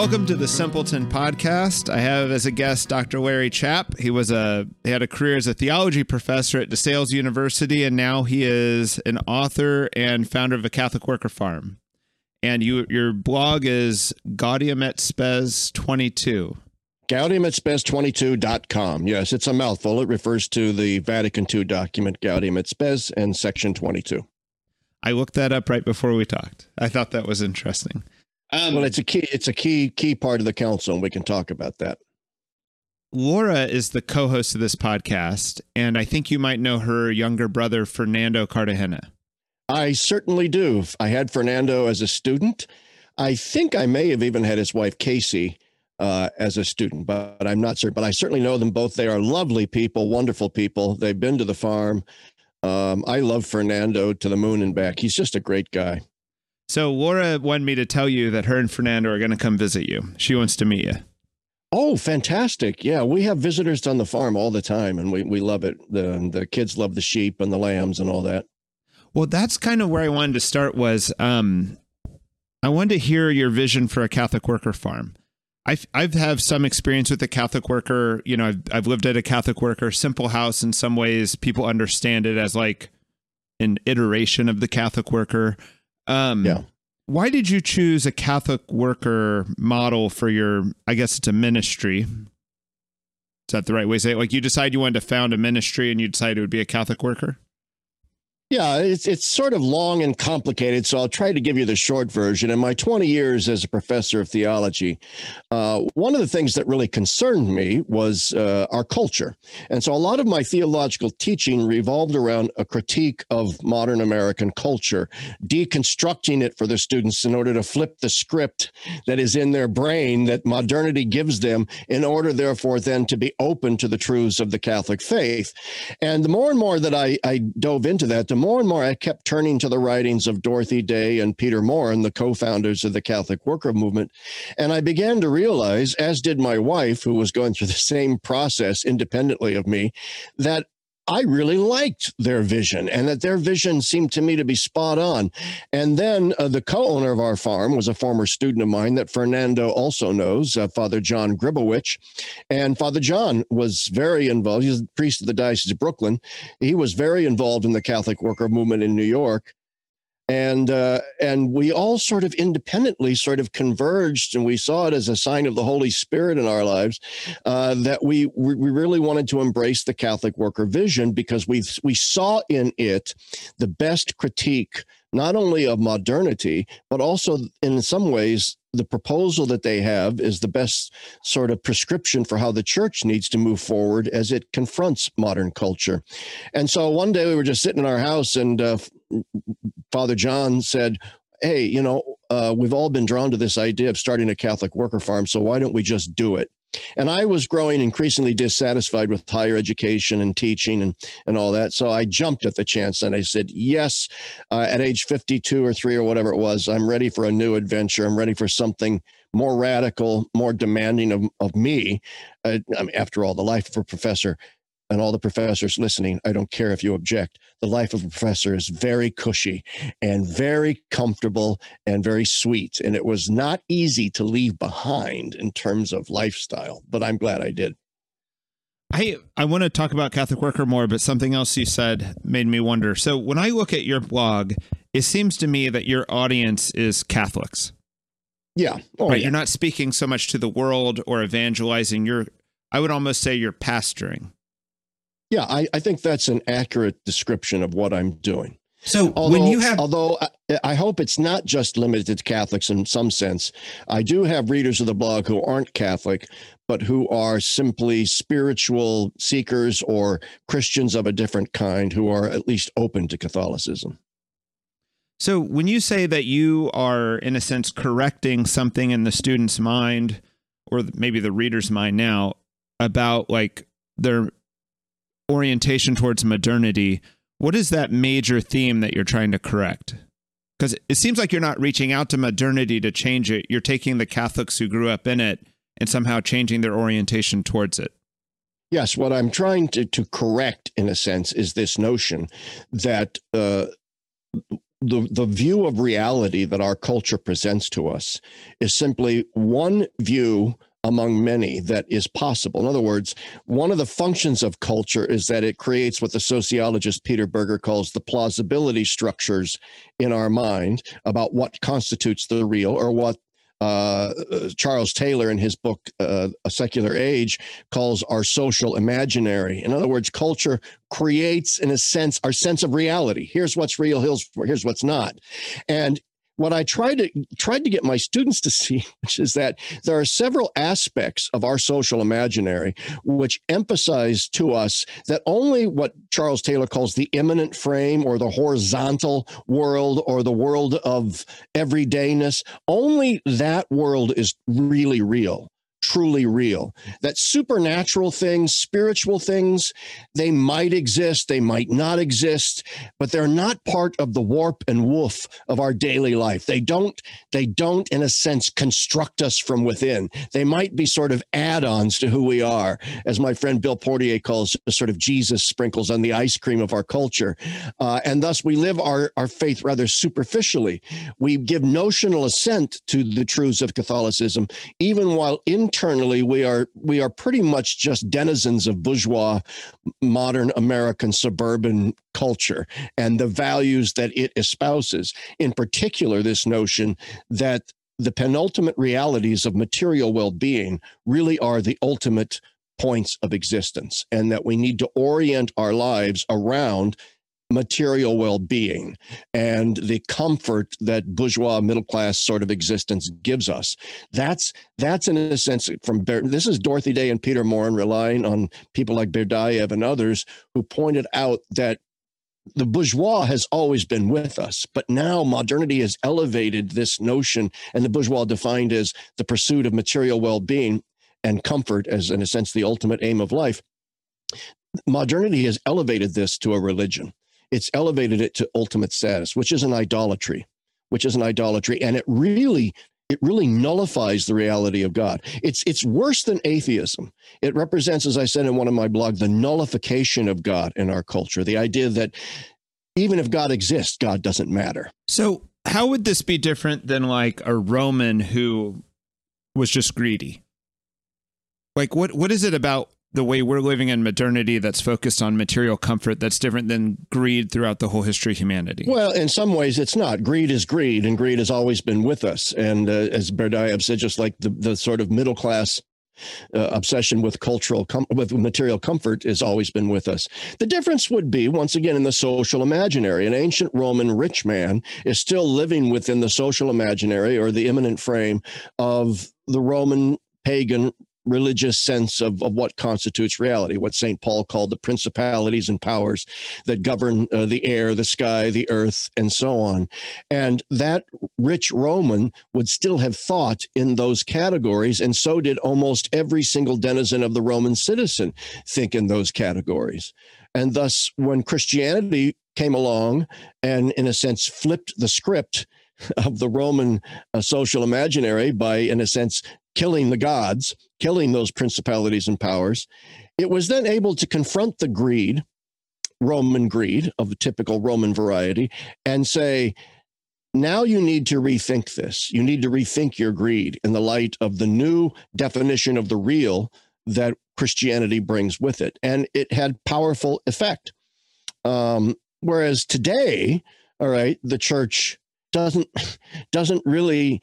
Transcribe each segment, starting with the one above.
Welcome to the Simpleton Podcast. I have as a guest Dr. Larry Chapp. He had a career as a theology professor at DeSales University, and now he is an author and founder of a Catholic Worker Farm. And your blog is Gaudium et Spes 22. GaudiumEtSpes22.com. Yes, it's a mouthful. It refers to the Vatican II document Gaudium et Spes and section 22. I looked that up right before we talked. I thought that was interesting. Well, it's a key part of the council, and we can talk about that. Laura is the co-host of this podcast, and I think you might know her younger brother, Fernando Cartagena. I certainly do. I had Fernando as a student. I think I may have even had his wife, Casey, as a student, but I'm not certain. But I certainly know them both. They are lovely people, wonderful people. They've been to the farm. I love Fernando to the moon and back. He's just a great guy. So Laura wanted me to tell you that her and Fernando are going to come visit you. She wants to meet you. Oh, fantastic. Yeah, we have visitors on the farm all the time, and we love it. The kids love the sheep and the lambs and all that. Well, that's kind of where I wanted to start was I wanted to hear your vision for a Catholic Worker Farm. I've have some experience with a Catholic worker. You know, I've lived at a Catholic worker, simple house. In some ways, people understand it as like an iteration of the Catholic worker. Yeah. Why did you choose a Catholic worker model for your, I guess it's a ministry? Is that the right way to say it? Like you decided you wanted to found a ministry and you decided it would be a Catholic worker? Yeah, it's sort of long and complicated, so I'll try to give you the short version. In my 20 years as a professor of theology, one of the things that really concerned me was our culture. And so a lot of my theological teaching revolved around a critique of modern American culture, deconstructing it for the students in order to flip the script that is in their brain that modernity gives them in order, therefore, then to be open to the truths of the Catholic faith. And the more and more that I dove into that, the more and more I kept turning to the writings of Dorothy Day and Peter Morin, the co-founders of the Catholic Worker Movement. And I began to realize, as did my wife, who was going through the same process independently of me, that I really liked their vision and that their vision seemed to me to be spot on. And then the co-owner of our farm was a former student of mine that Fernando also knows, Father John Gribowich. And Father John was very involved. He's the priest of the Diocese of Brooklyn. He was very involved in the Catholic Worker Movement in New York. And we all sort of independently sort of converged, and we saw it as a sign of the Holy Spirit in our lives, that we really wanted to embrace the Catholic worker vision because we saw in it the best critique, not only of modernity, but also in some ways, the proposal that they have is the best sort of prescription for how the church needs to move forward as it confronts modern culture. And so one day we were just sitting in our house and Father John said, hey, we've all been drawn to this idea of starting a Catholic worker farm, so why don't we just do it? And I was growing increasingly dissatisfied with higher education and teaching and all that. So I jumped at the chance and I said, yes, at age 52 or 3 or whatever it was, I'm ready for a new adventure. I'm ready for something more radical, more demanding of me. I mean, after all, the life of a professor, and all the professors listening, I don't care if you object. The life of a professor is very cushy and very comfortable and very sweet. And it was not easy to leave behind in terms of lifestyle, but I'm glad I did. I want to talk about Catholic Worker more, but something else you said made me wonder. So when I look at your blog, it seems to me that your audience is Catholics. Yeah. Oh, right? Yeah. You're not speaking so much to the world or evangelizing. I would almost say you're pastoring. Yeah, I think that's an accurate description of what I'm doing. So although I hope it's not just limited to Catholics in some sense, I do have readers of the blog who aren't Catholic, but who are simply spiritual seekers or Christians of a different kind who are at least open to Catholicism. So when you say that you are, in a sense, correcting something in the student's mind, or maybe the reader's mind now, about like their orientation towards modernity, what is that major theme that you're trying to correct? Because it seems like you're not reaching out to modernity to change it. You're taking the Catholics who grew up in it and somehow changing their orientation towards it. Yes, what I'm trying to correct, in a sense, is this notion that the view of reality that our culture presents to us is simply one view among many that is possible. In other words, one of the functions of culture is that it creates what the sociologist Peter Berger calls the plausibility structures in our mind about what constitutes the real, or what Charles Taylor in his book, A Secular Age, calls our social imaginary. In other words, culture creates, in a sense, our sense of reality. Here's what's real, here's what's not. And what I tried to get my students to see, which is that there are several aspects of our social imaginary which emphasize to us that only what Charles Taylor calls the immanent frame, or the horizontal world, or the world of everydayness, only that world is really real, truly real. That supernatural things, spiritual things, they might exist, they might not exist, but they're not part of the warp and woof of our daily life. They don't, in a sense, construct us from within. They might be sort of add-ons to who we are, as my friend Bill Portier calls sort of Jesus sprinkles on the ice cream of our culture. And thus we live our faith rather superficially. We give notional assent to the truths of Catholicism, even while internally we are pretty much just denizens of bourgeois modern American suburban culture and the values that it espouses. In particular, this notion that the penultimate realities of material well-being really are the ultimate points of existence, and that we need to orient our lives around material well-being and the comfort that bourgeois middle-class sort of existence gives us. That's in a sense this is Dorothy Day and Peter Morin relying on people like Berdayev and others who pointed out that the bourgeois has always been with us, but now modernity has elevated this notion, and the bourgeois defined as the pursuit of material well-being and comfort as, in a sense, the ultimate aim of life. Modernity has elevated this to a religion. It's elevated it to ultimate status, which is an idolatry, and it really nullifies the reality of God. It's worse than atheism. It represents, as I said in one of my blogs, the nullification of God in our culture, the idea that even if God exists, God doesn't matter. So how would this be different than like a Roman who was just greedy? Like what is it about the way we're living in modernity that's focused on material comfort that's different than greed throughout the whole history of humanity? Well, in some ways it's not. Greed is greed, and greed has always been with us. And as Berdayev said, just like the sort of middle class obsession with with material comfort has always been with us. The difference would be, once again, in the social imaginary. An ancient Roman rich man is still living within the social imaginary, or the immanent frame of the Roman pagan religious sense of what constitutes reality, what St. Paul called the principalities and powers that govern the air, the sky, the earth, and so on. And that rich Roman would still have thought in those categories, and so did almost every single denizen of the Roman citizen think in those categories. And thus, when Christianity came along and, in a sense, flipped the script of the Roman social imaginary by, in a sense, killing the gods, killing those principalities and powers, it was then able to confront the greed, Roman greed of the typical Roman variety, and say, now you need to rethink this. You need to rethink your greed in the light of the new definition of the real that Christianity brings with it. And it had powerful effect. Whereas today, all right, the church doesn't really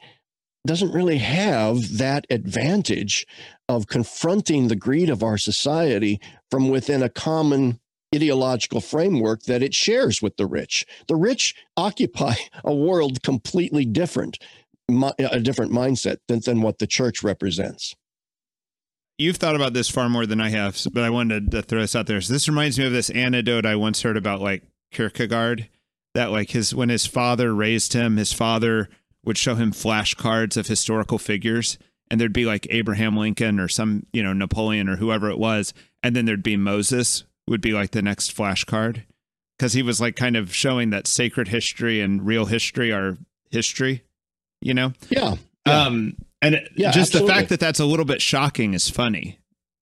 have that advantage of confronting the greed of our society from within a common ideological framework that it shares with the rich. The rich occupy a world completely different, a different mindset than what the church represents. You've thought about this far more than I have, but I wanted to throw this out there. So this reminds me of this anecdote I once heard about like Kierkegaard, that like when his father raised him, his father would show him flashcards of historical figures, and there'd be like Abraham Lincoln or some, Napoleon or whoever it was. And then there'd be Moses would be like the next flashcard, because he was like kind of showing that sacred history and real history are history, Yeah. And just absolutely. The fact that that's a little bit shocking is funny.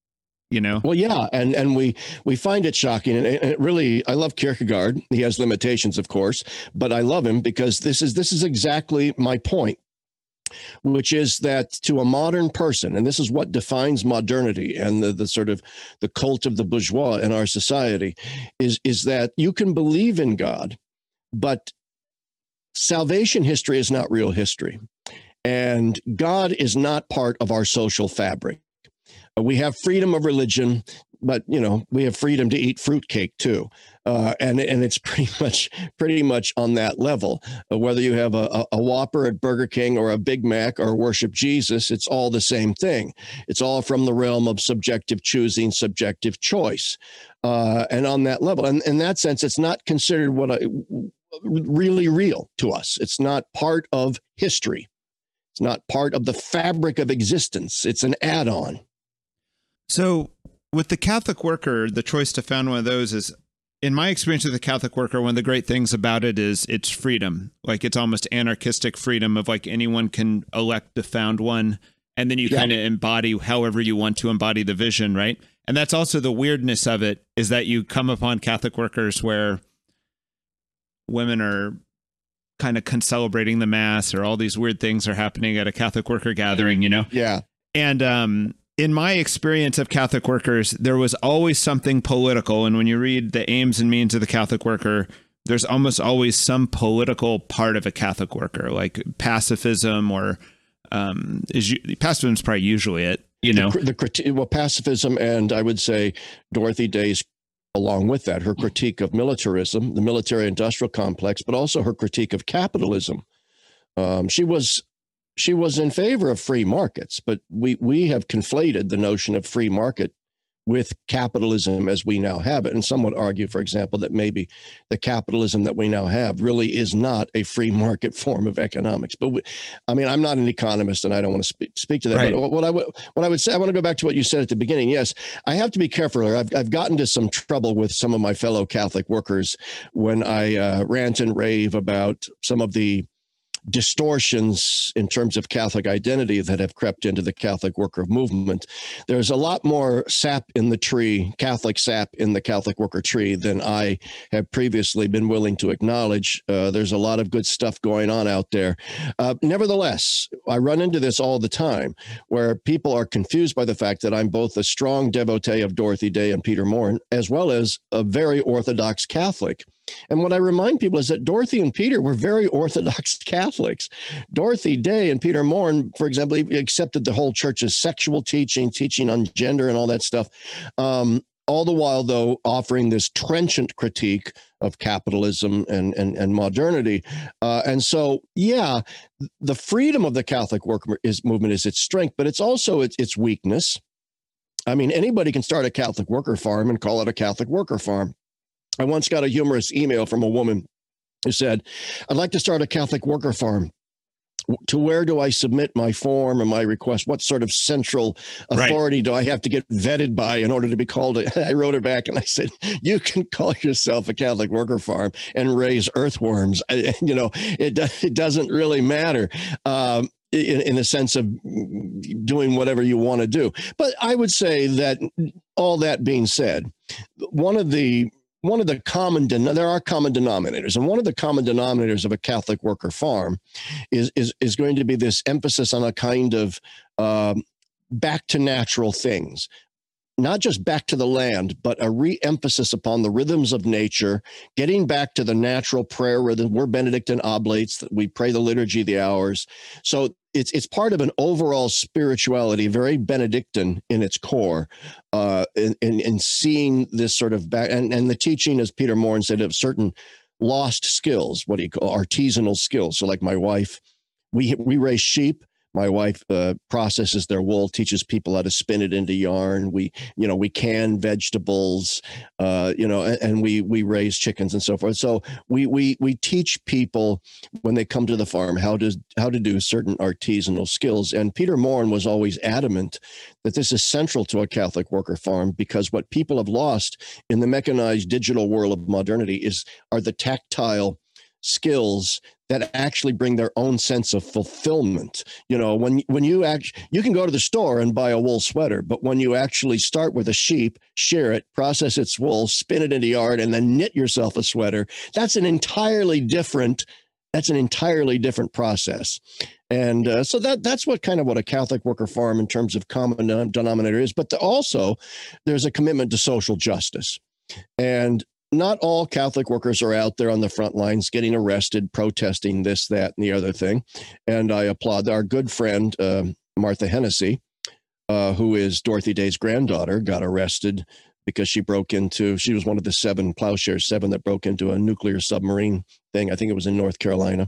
you know? Well, yeah, and we find it shocking, and it really, I love Kierkegaard. He has limitations, of course, but I love him because this is exactly my point, which is that to a modern person, and this is what defines modernity and the sort of the cult of the bourgeois in our society, is that you can believe in God, but salvation history is not real history, and God is not part of our social fabric. We have freedom of religion, but we have freedom to eat fruitcake too, and it's pretty much on that level. Whether you have a Whopper at Burger King or a Big Mac or worship Jesus, it's all the same thing. It's all from the realm of subjective choosing, subjective choice, and on that level, and in that sense, it's not considered really real to us. It's not part of history. It's not part of the fabric of existence. It's an add-on. So with the Catholic Worker, the choice to found one of those is, in my experience with the Catholic Worker, one of the great things about it is it's freedom. Like it's almost anarchistic freedom of like anyone can elect to found one. And then you kind of embody however you want to embody the vision, right? And that's also the weirdness of it, is that you come upon Catholic workers where women are kind of celebrating the mass, or all these weird things are happening at a Catholic worker gathering, Yeah. And in my experience of Catholic workers, there was always something political. And when you read the aims and means of the Catholic worker, there's almost always some political part of a Catholic worker, like pacifism, or pacifism is probably usually it, Well, pacifism, and I would say Dorothy Day's, along with that, her critique of militarism, the military industrial complex, but also her critique of capitalism. She was in favor of free markets, but we have conflated the notion of free market with capitalism as we now have it. And some would argue, for example, that maybe the capitalism that we now have really is not a free market form of economics. But I'm not an economist, and I don't want to speak to that. Right. But what I would say, I want to go back to what you said at the beginning. Yes, I have to be careful. I've gotten into some trouble with some of my fellow Catholic workers when I rant and rave about some of the distortions in terms of Catholic identity that have crept into the Catholic worker movement. There's a lot more sap in the tree, Catholic sap in the Catholic worker tree, than I have previously been willing to acknowledge. There's a lot of good stuff going on out there. Nevertheless, I run into this all the time, where people are confused by the fact that I'm both a strong devotee of Dorothy Day and Peter Maurin, as well as a very Orthodox Catholic. And what I remind people is that Dorothy and Peter were very Orthodox Catholics. Dorothy Day and Peter Maurin, for example, accepted the whole church's sexual teaching on gender and all that stuff. All the while, though, offering this trenchant critique of capitalism and modernity. And so, yeah, the freedom of the Catholic movement is its strength, but it's also its weakness. I mean, anybody can start a Catholic worker farm and call it a Catholic worker farm. I once got a humorous email from a woman who said, "I'd like to start a Catholic worker farm. To where do I submit my form and my request? What sort of central authority do I have to get vetted by in order to be called?" I wrote her back and I said, "You can call yourself a Catholic worker farm and raise earthworms. It doesn't really matter." In the sense of doing whatever you want to do. But I would say that, all that being said, there are common denominators, and one of the common denominators of a Catholic worker farm is going to be this emphasis on a kind of back to natural things. Not just back to the land, but a re-emphasis upon the rhythms of nature, getting back to the natural prayer rhythm. We're Benedictine oblates, that we pray the liturgy of the hours. So it's part of an overall spirituality, very Benedictine in its core, in seeing this sort of back, and the teaching, as Peter Maurin said, of certain lost skills, what do you call artisanal skills. So like my wife, we raise sheep. My wife processes their wool, teaches people how to spin it into yarn. We can vegetables, and we raise chickens and so forth. So we teach people when they come to the farm how to do certain artisanal skills. And Peter Maurin was always adamant that this is central to a Catholic worker farm, because what people have lost in the mechanized digital world of modernity are the tactile skills that actually bring their own sense of fulfillment. You know, when you you can go to the store and buy a wool sweater, but when you actually start with a sheep, shear it, process its wool, spin it into yarn, and then knit yourself a sweater, that's an entirely different process. And so that's what a Catholic Worker Farm in terms of common denominator is. But also, there's a commitment to social justice. And not all Catholic workers are out there on the front lines getting arrested, protesting this, that, and the other thing. And I applaud our good friend, Martha Hennessy, who is Dorothy Day's granddaughter, got arrested because she was one of the 7 Plowshares 7 that broke into a nuclear submarine thing. I think it was in North Carolina.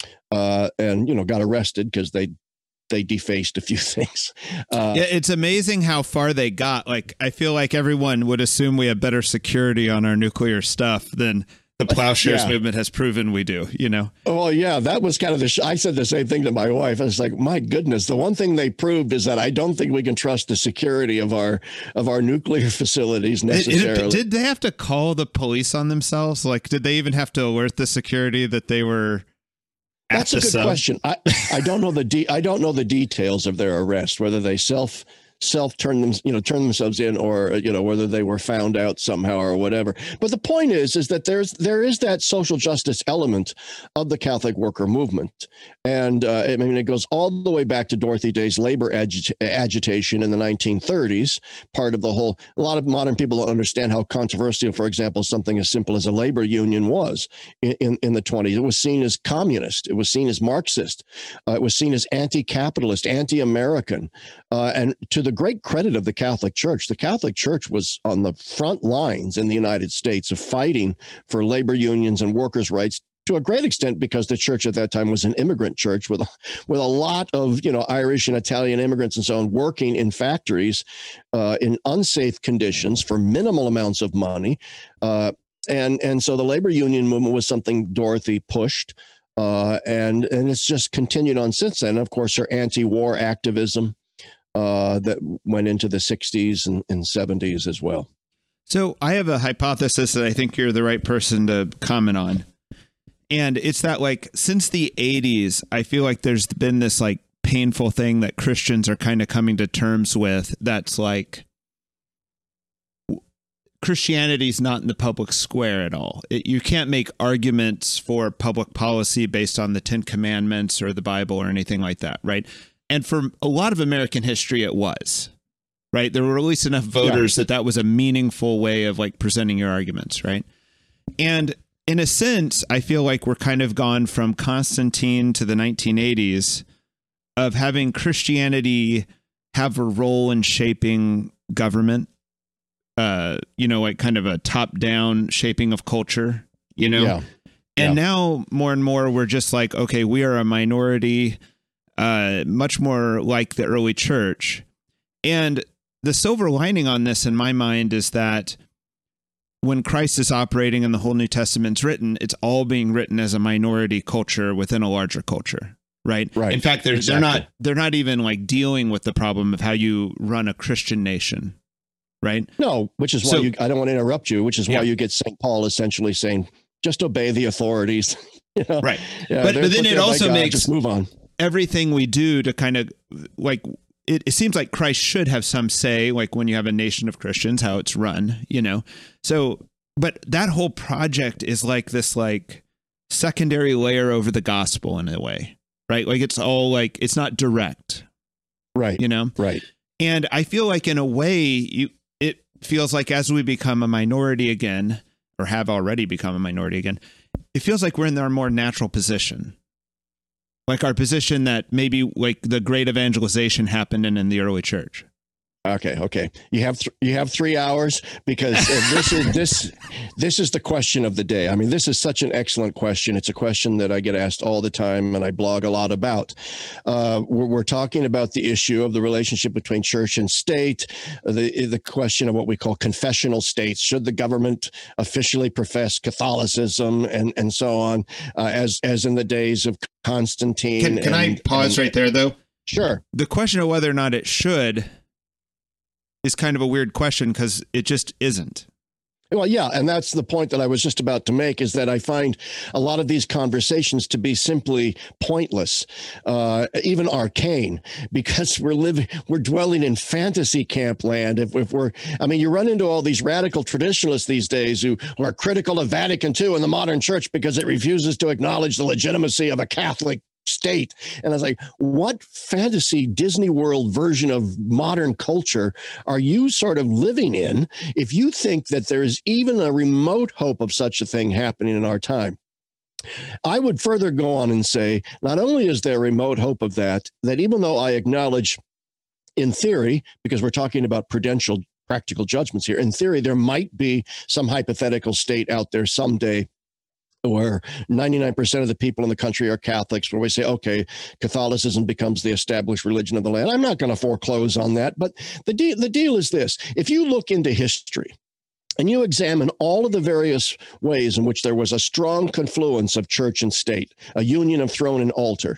And, got arrested because they defaced a few things. Yeah, it's amazing how far they got. Like, I feel like everyone would assume we have better security on our nuclear stuff than the Plowshares movement has proven we do, Well, yeah, that was kind of I said the same thing to my wife. I was like, my goodness, the one thing they proved is that I don't think we can trust the security of our nuclear facilities necessarily. Did they have to call the police on themselves? Like, did they even have to alert the security that they were... That's a good question. I don't know the details of their arrest, whether they turn themselves in, or whether they were found out somehow or whatever. But the point is that there is that social justice element of the Catholic worker movement, and it goes all the way back to Dorothy Day's labor agitation in the 1930s. Part of a lot of modern people don't understand how controversial, for example, something as simple as a labor union was in the 20s. It was seen as communist. It was seen as Marxist. It was seen as anti-capitalist, anti-American, and to the great credit of the Catholic Church was on the front lines in the United States of fighting for labor unions and workers' rights, to a great extent because the church at that time was an immigrant church with a lot of Irish and Italian immigrants and so on, working in factories in unsafe conditions for minimal amounts of money, and so the labor union movement was something Dorothy pushed, and it's just continued on since then. Of course, her anti-war activism that went into the 60s and 70s as well. So I have a hypothesis that I think you're the right person to comment on. And it's that, like, since the 80s, I feel like there's been this, like, painful thing that Christians are kind of coming to terms with. That's like, Christianity's not in the public square at all. You can't make arguments for public policy based on the 10 Commandments or the Bible or anything like that, right? And for a lot of American history, it was, right? There were at least enough voters that was a meaningful way of, like, presenting your arguments, right? And in a sense, I feel like we're kind of gone from Constantine to the 1980s of having Christianity have a role in shaping government, like kind of a top-down shaping of culture, Yeah. And now more and more we're just like, okay, we are a minority, much more like the early church. And the silver lining on this, in my mind, is that when Christ is operating and the whole New Testament's written, it's all being written as a minority culture within a larger culture, right? Right. In fact, they're not even, like, dealing with the problem of how you run a Christian nation, right? No, which is why I don't want to interrupt you, which is why you get St. Paul essentially saying, just obey the authorities. Right. Yeah, but then it also makes just move on. Everything we do to kind of, like, it seems like Christ should have some say, like when you have a nation of Christians, how it's run, So, but that whole project is like this, like, secondary layer over the gospel in a way, right? Like, it's all, like, it's not direct, right? Right. And I feel like in a way, it feels like as we become a minority again, or have already become a minority again, it feels like we're in our more natural position. Like our position that maybe, like, the great evangelization happened in the early church. Okay. You have 3 hours, because this is the question of the day. I mean, this is such an excellent question. It's a question that I get asked all the time, and I blog a lot about. We're talking about the issue of the relationship between church and state, the question of what we call confessional states. Should the government officially profess Catholicism and so on, as in the days of Constantine? Can I pause right there, though? Sure. The question of whether or not it should is kind of a weird question, because it just isn't. Well, yeah, and that's the point that I was just about to make, is that I find a lot of these conversations to be simply pointless, even arcane, because we're dwelling in fantasy camp land. You run into all these radical traditionalists these days who are critical of Vatican II and the modern church because it refuses to acknowledge the legitimacy of a Catholic state. And I was like, what fantasy Disney World version of modern culture are you sort of living in if you think that there's even a remote hope of such a thing happening in our time? I would further go on and say, not only is there remote hope of that even though I acknowledge in theory, because we're talking about prudential practical judgments here, in theory, there might be some hypothetical state out there someday where 99% of the people in the country are Catholics, where we say, okay, Catholicism becomes the established religion of the land. I'm not going to foreclose on that. But the deal is this. If you look into history and you examine all of the various ways in which there was a strong confluence of church and state, a union of throne and altar,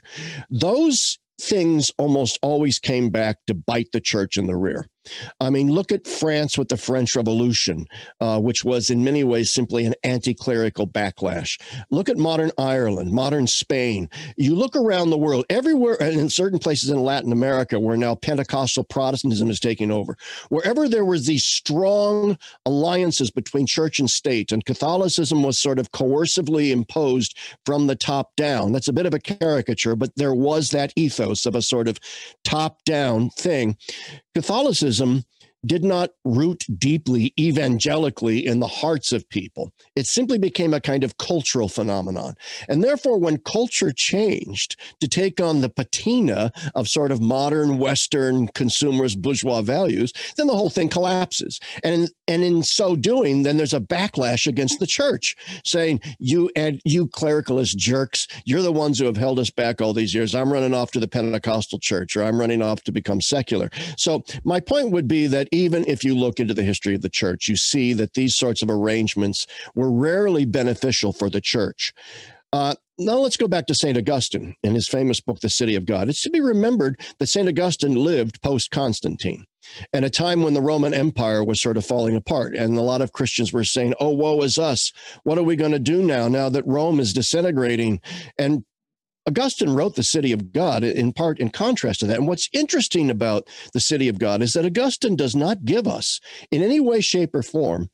those things almost always came back to bite the church in the rear. I mean, look at France with the French Revolution, which was in many ways simply an anti-clerical backlash. Look at modern Ireland, modern Spain. You look around the world, everywhere, and in certain places in Latin America, where now Pentecostal Protestantism is taking over. Wherever there was these strong alliances between church and state, and Catholicism was sort of coercively imposed from the top down. That's a bit of a caricature, but there was that ethos of a sort of top-down thing. Catholicism did not root deeply evangelically in the hearts of people. It simply became a kind of cultural phenomenon. And therefore, when culture changed to take on the patina of sort of modern Western consumerist bourgeois values, then the whole thing collapses. And in so doing, then there's a backlash against the church saying, you clericalist jerks, you're the ones who have held us back all these years. I'm running off to the Pentecostal church, or I'm running off to become secular. So my point would be that even if you look into the history of the church, you see that these sorts of arrangements were rarely beneficial for the church. Now let's go back to St. Augustine in his famous book, The City of God. It's to be remembered that St. Augustine lived post-Constantine, at a time when the Roman Empire was sort of falling apart. And a lot of Christians were saying, oh, woe is us. What are we going to do now that Rome is disintegrating? And Augustine wrote The City of God in part in contrast to that. And what's interesting about The City of God is that Augustine does not give us in any way, shape, or form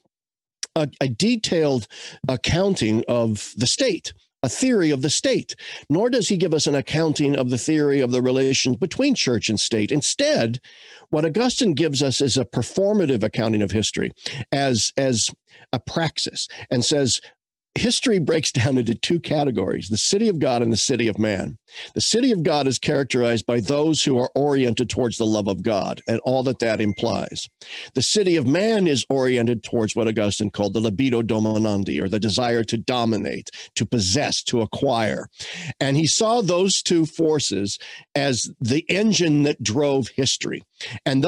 a detailed accounting of the state, a theory of the state, nor does he give us an accounting of the theory of the relations between church and state. Instead, what Augustine gives us is a performative accounting of history as a praxis, and says, history breaks down into two categories, the city of God and the city of man. The city of God is characterized by those who are oriented towards the love of God and all that implies. The city of man is oriented towards what Augustine called the libido dominandi, or the desire to dominate, to possess, to acquire. And he saw those two forces as the engine that drove history. And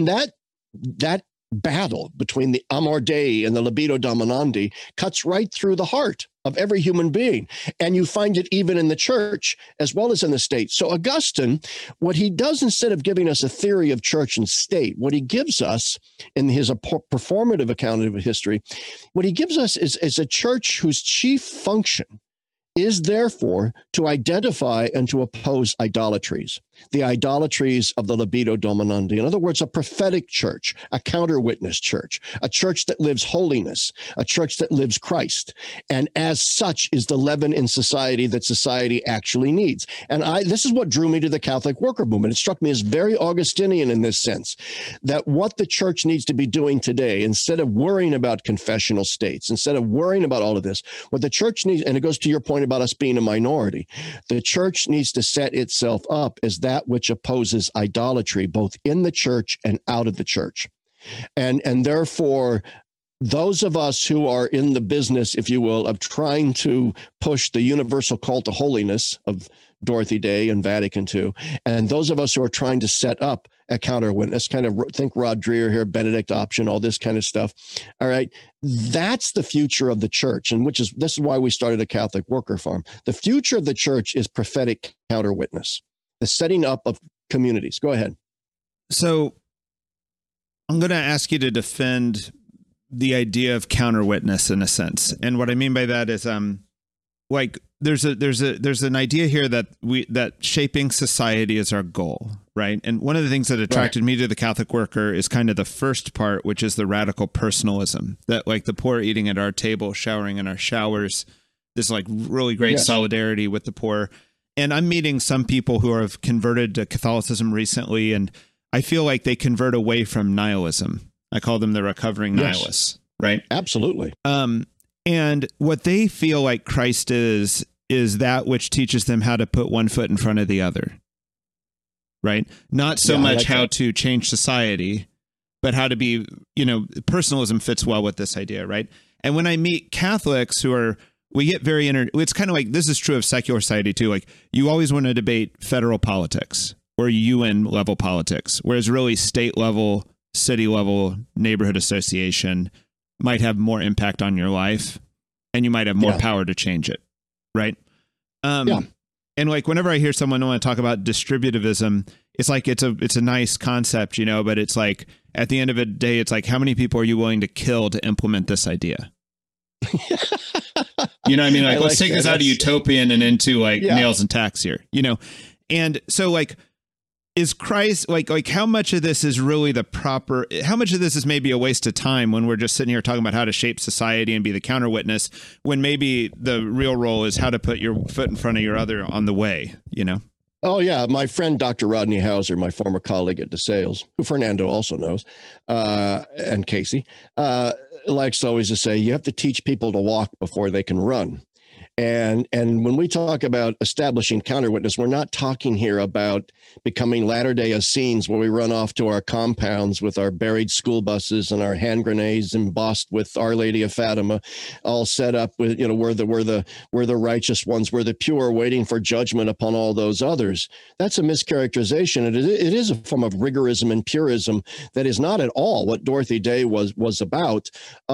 that battle between the amor Dei and the libido dominandi cuts right through the heart of every human being. And you find it even in the church as well as in the state. So Augustine, what he does, instead of giving us a theory of church and state, what he gives us in his performative account of history, what he gives us is a church whose chief function is therefore to identify and to oppose idolatries, the idolatries of the libido dominandi. In other words, a prophetic church, a counter-witness church, a church that lives holiness, a church that lives Christ, and as such is the leaven in society that society actually needs. And this is what drew me to the Catholic worker movement. It struck me as very Augustinian in this sense, that what the church needs to be doing today, instead of worrying about confessional states, instead of worrying about all of this, what the church needs, and it goes to your point about us being a minority, the church needs to set itself up as that which opposes idolatry, both in the church and out of the church. And therefore, those of us who are in the business, if you will, of trying to push the universal call to holiness of Dorothy Day and Vatican II, and those of us who are trying to set up a counter witness, kind of think Rod Dreher here, Benedict option, all this kind of stuff. All right. That's the future of the church. And this is why we started a Catholic worker farm. The future of the church is prophetic counter witness, the setting up of communities. Go ahead. So I'm going to ask you to defend the idea of counter witness in a sense. And what I mean by that is like there's an idea here that shaping society is our goal, right? And one of the things that attracted me to the Catholic worker is kind of the first part, which is the radical personalism, that like the poor eating at our table, showering in our showers, this like really great solidarity with the poor. And I'm meeting some people who have converted to Catholicism recently, and I feel like they convert away from nihilism. I call them the recovering nihilists, right? Absolutely. And what they feel like Christ is that which teaches them how to put one foot in front of the other, right? Not so much how to change society, but how to be, personalism fits well with this idea, right? And when I meet Catholics we get very it's kind of like, this is true of secular society too. Like you always want to debate federal politics or UN level politics, whereas really state level, city level, neighborhood association might have more impact on your life, and you might have more power to change it. Right. And like, whenever I hear someone want to talk about distributivism, it's like, it's a nice concept, but it's like, at the end of the day, it's like, how many people are you willing to kill to implement this idea? You know what I mean? Like, let's take this out of utopian and into like nails and tacks here, And so like, is Christ like how much of this is really how much of this is maybe a waste of time when we're just sitting here talking about how to shape society and be the counter witness, when maybe the real role is how to put your foot in front of your other on the way, Oh, yeah. My friend, Dr. Rodney Hauser, my former colleague at DeSales, who Fernando also knows, and Casey, likes always to say, you have to teach people to walk before they can run. And when we talk about establishing counter witness, we're not talking here about becoming Latter-day Essenes where we run off to our compounds with our buried school buses and our hand grenades embossed with Our Lady of Fatima, all set up with, we're the righteous ones, we're the pure, waiting for judgment upon all those others. That's a mischaracterization. It is a form of rigorism and purism that is not at all what Dorothy Day was about.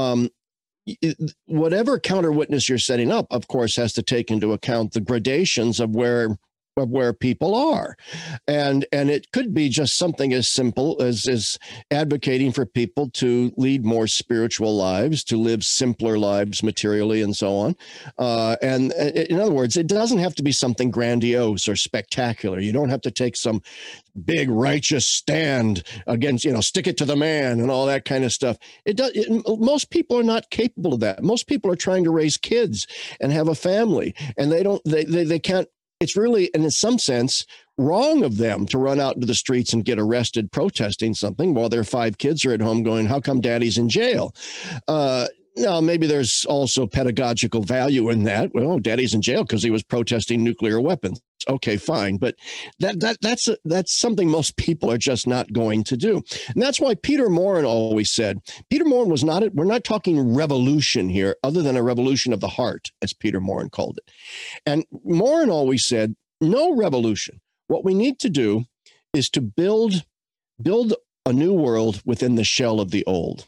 Whatever counter witness you're setting up, of course, has to take into account the gradations of where people are. And it could be just something as simple as advocating for people to lead more spiritual lives, to live simpler lives materially and so on. And in other words, it doesn't have to be something grandiose or spectacular. You don't have to take some big righteous stand against, stick it to the man and all that kind of stuff. Most people are not capable of that. Most people are trying to raise kids and have a family, and they can't. It's really, and in some sense, wrong of them to run out into the streets and get arrested protesting something while their 5 kids are at home going, how come daddy's in jail? Now, maybe there's also pedagogical value in that. Well, daddy's in jail because he was protesting nuclear weapons. Okay, fine. But that's something most people are just not going to do. And that's why Peter Maurin always said, we're not talking revolution here, other than a revolution of the heart, as Peter Maurin called it. And Maurin always said, no revolution. What we need to do is to build a new world within the shell of the old.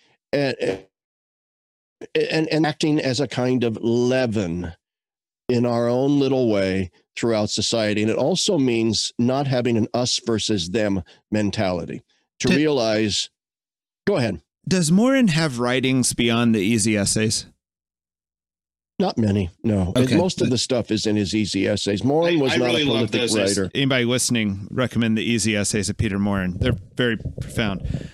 And acting as a kind of leaven in our own little way throughout society. And it also means not having an us versus them mentality, to realize, go ahead. Does Maurin have writings beyond the easy essays? Not many, no. Okay. Most of the stuff is in his easy essays. Maurin was not a prolific writer. Anybody listening, recommend the easy essays of Peter Maurin. They're very profound.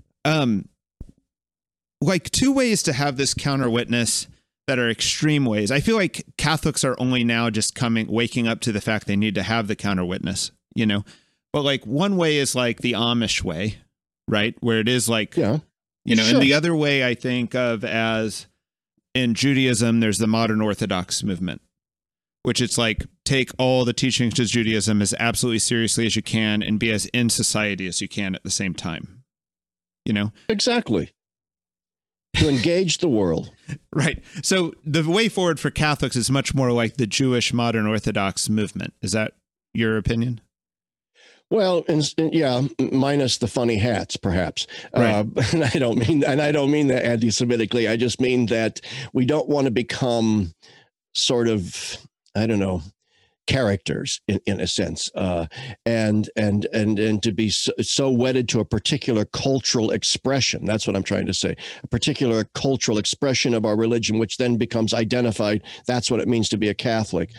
Like 2 ways to have this counter witness that are extreme ways. I feel like Catholics are only now just waking up to the fact they need to have the counter witness, but like one way is like the Amish way, right? Where it is like, sure. And the other way I think of as in Judaism, there's the modern Orthodox movement, which it's like, take all the teachings of Judaism as absolutely seriously as you can and be as in society as you can at the same time, Exactly. To engage the world. Right. So the way forward for Catholics is much more like the Jewish modern Orthodox movement. Is that your opinion? Well, minus the funny hats, perhaps. Right. And I don't mean that anti-Semitically. I just mean that we don't want to become sort of, characters in a sense, and to be so wedded to a particular cultural expression. That's what I'm trying to say. A particular cultural expression of our religion, which then becomes identified. That's what it means to be a Catholic.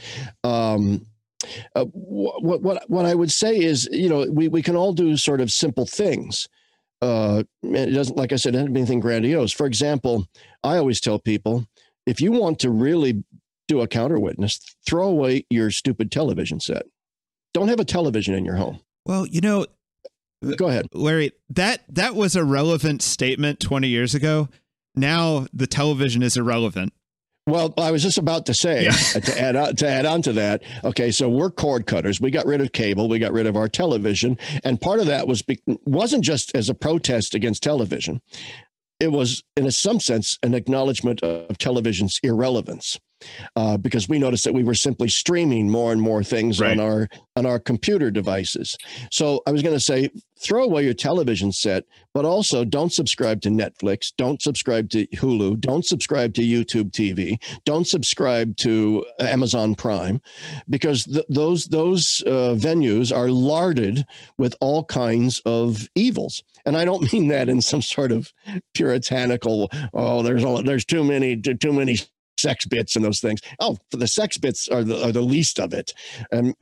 What I would say is, we can all do sort of simple things. It doesn't, like I said, it doesn't be anything grandiose. For example, I always tell people, if you want to really do a counter witness, throw away your stupid television set. Don't have a television in your home. Well, go ahead, Larry, that was a relevant statement 20 years ago. Now the television is irrelevant. Well, I was just about to say, to add on to that. Okay, so we're cord cutters. We got rid of cable. We got rid of our television. And part of that wasn't just as a protest against television. It was, in some sense, an acknowledgement of television's irrelevance, because we noticed that we were simply streaming more and more things on our computer devices. So I was going to say, throw away your television set, but also don't subscribe to Netflix, don't subscribe to Hulu, don't subscribe to YouTube TV, don't subscribe to Amazon Prime, because those venues are larded with all kinds of evils. And I don't mean that in some sort of puritanical, there's too many sex bits and those things. Oh, the sex bits are the least of it, and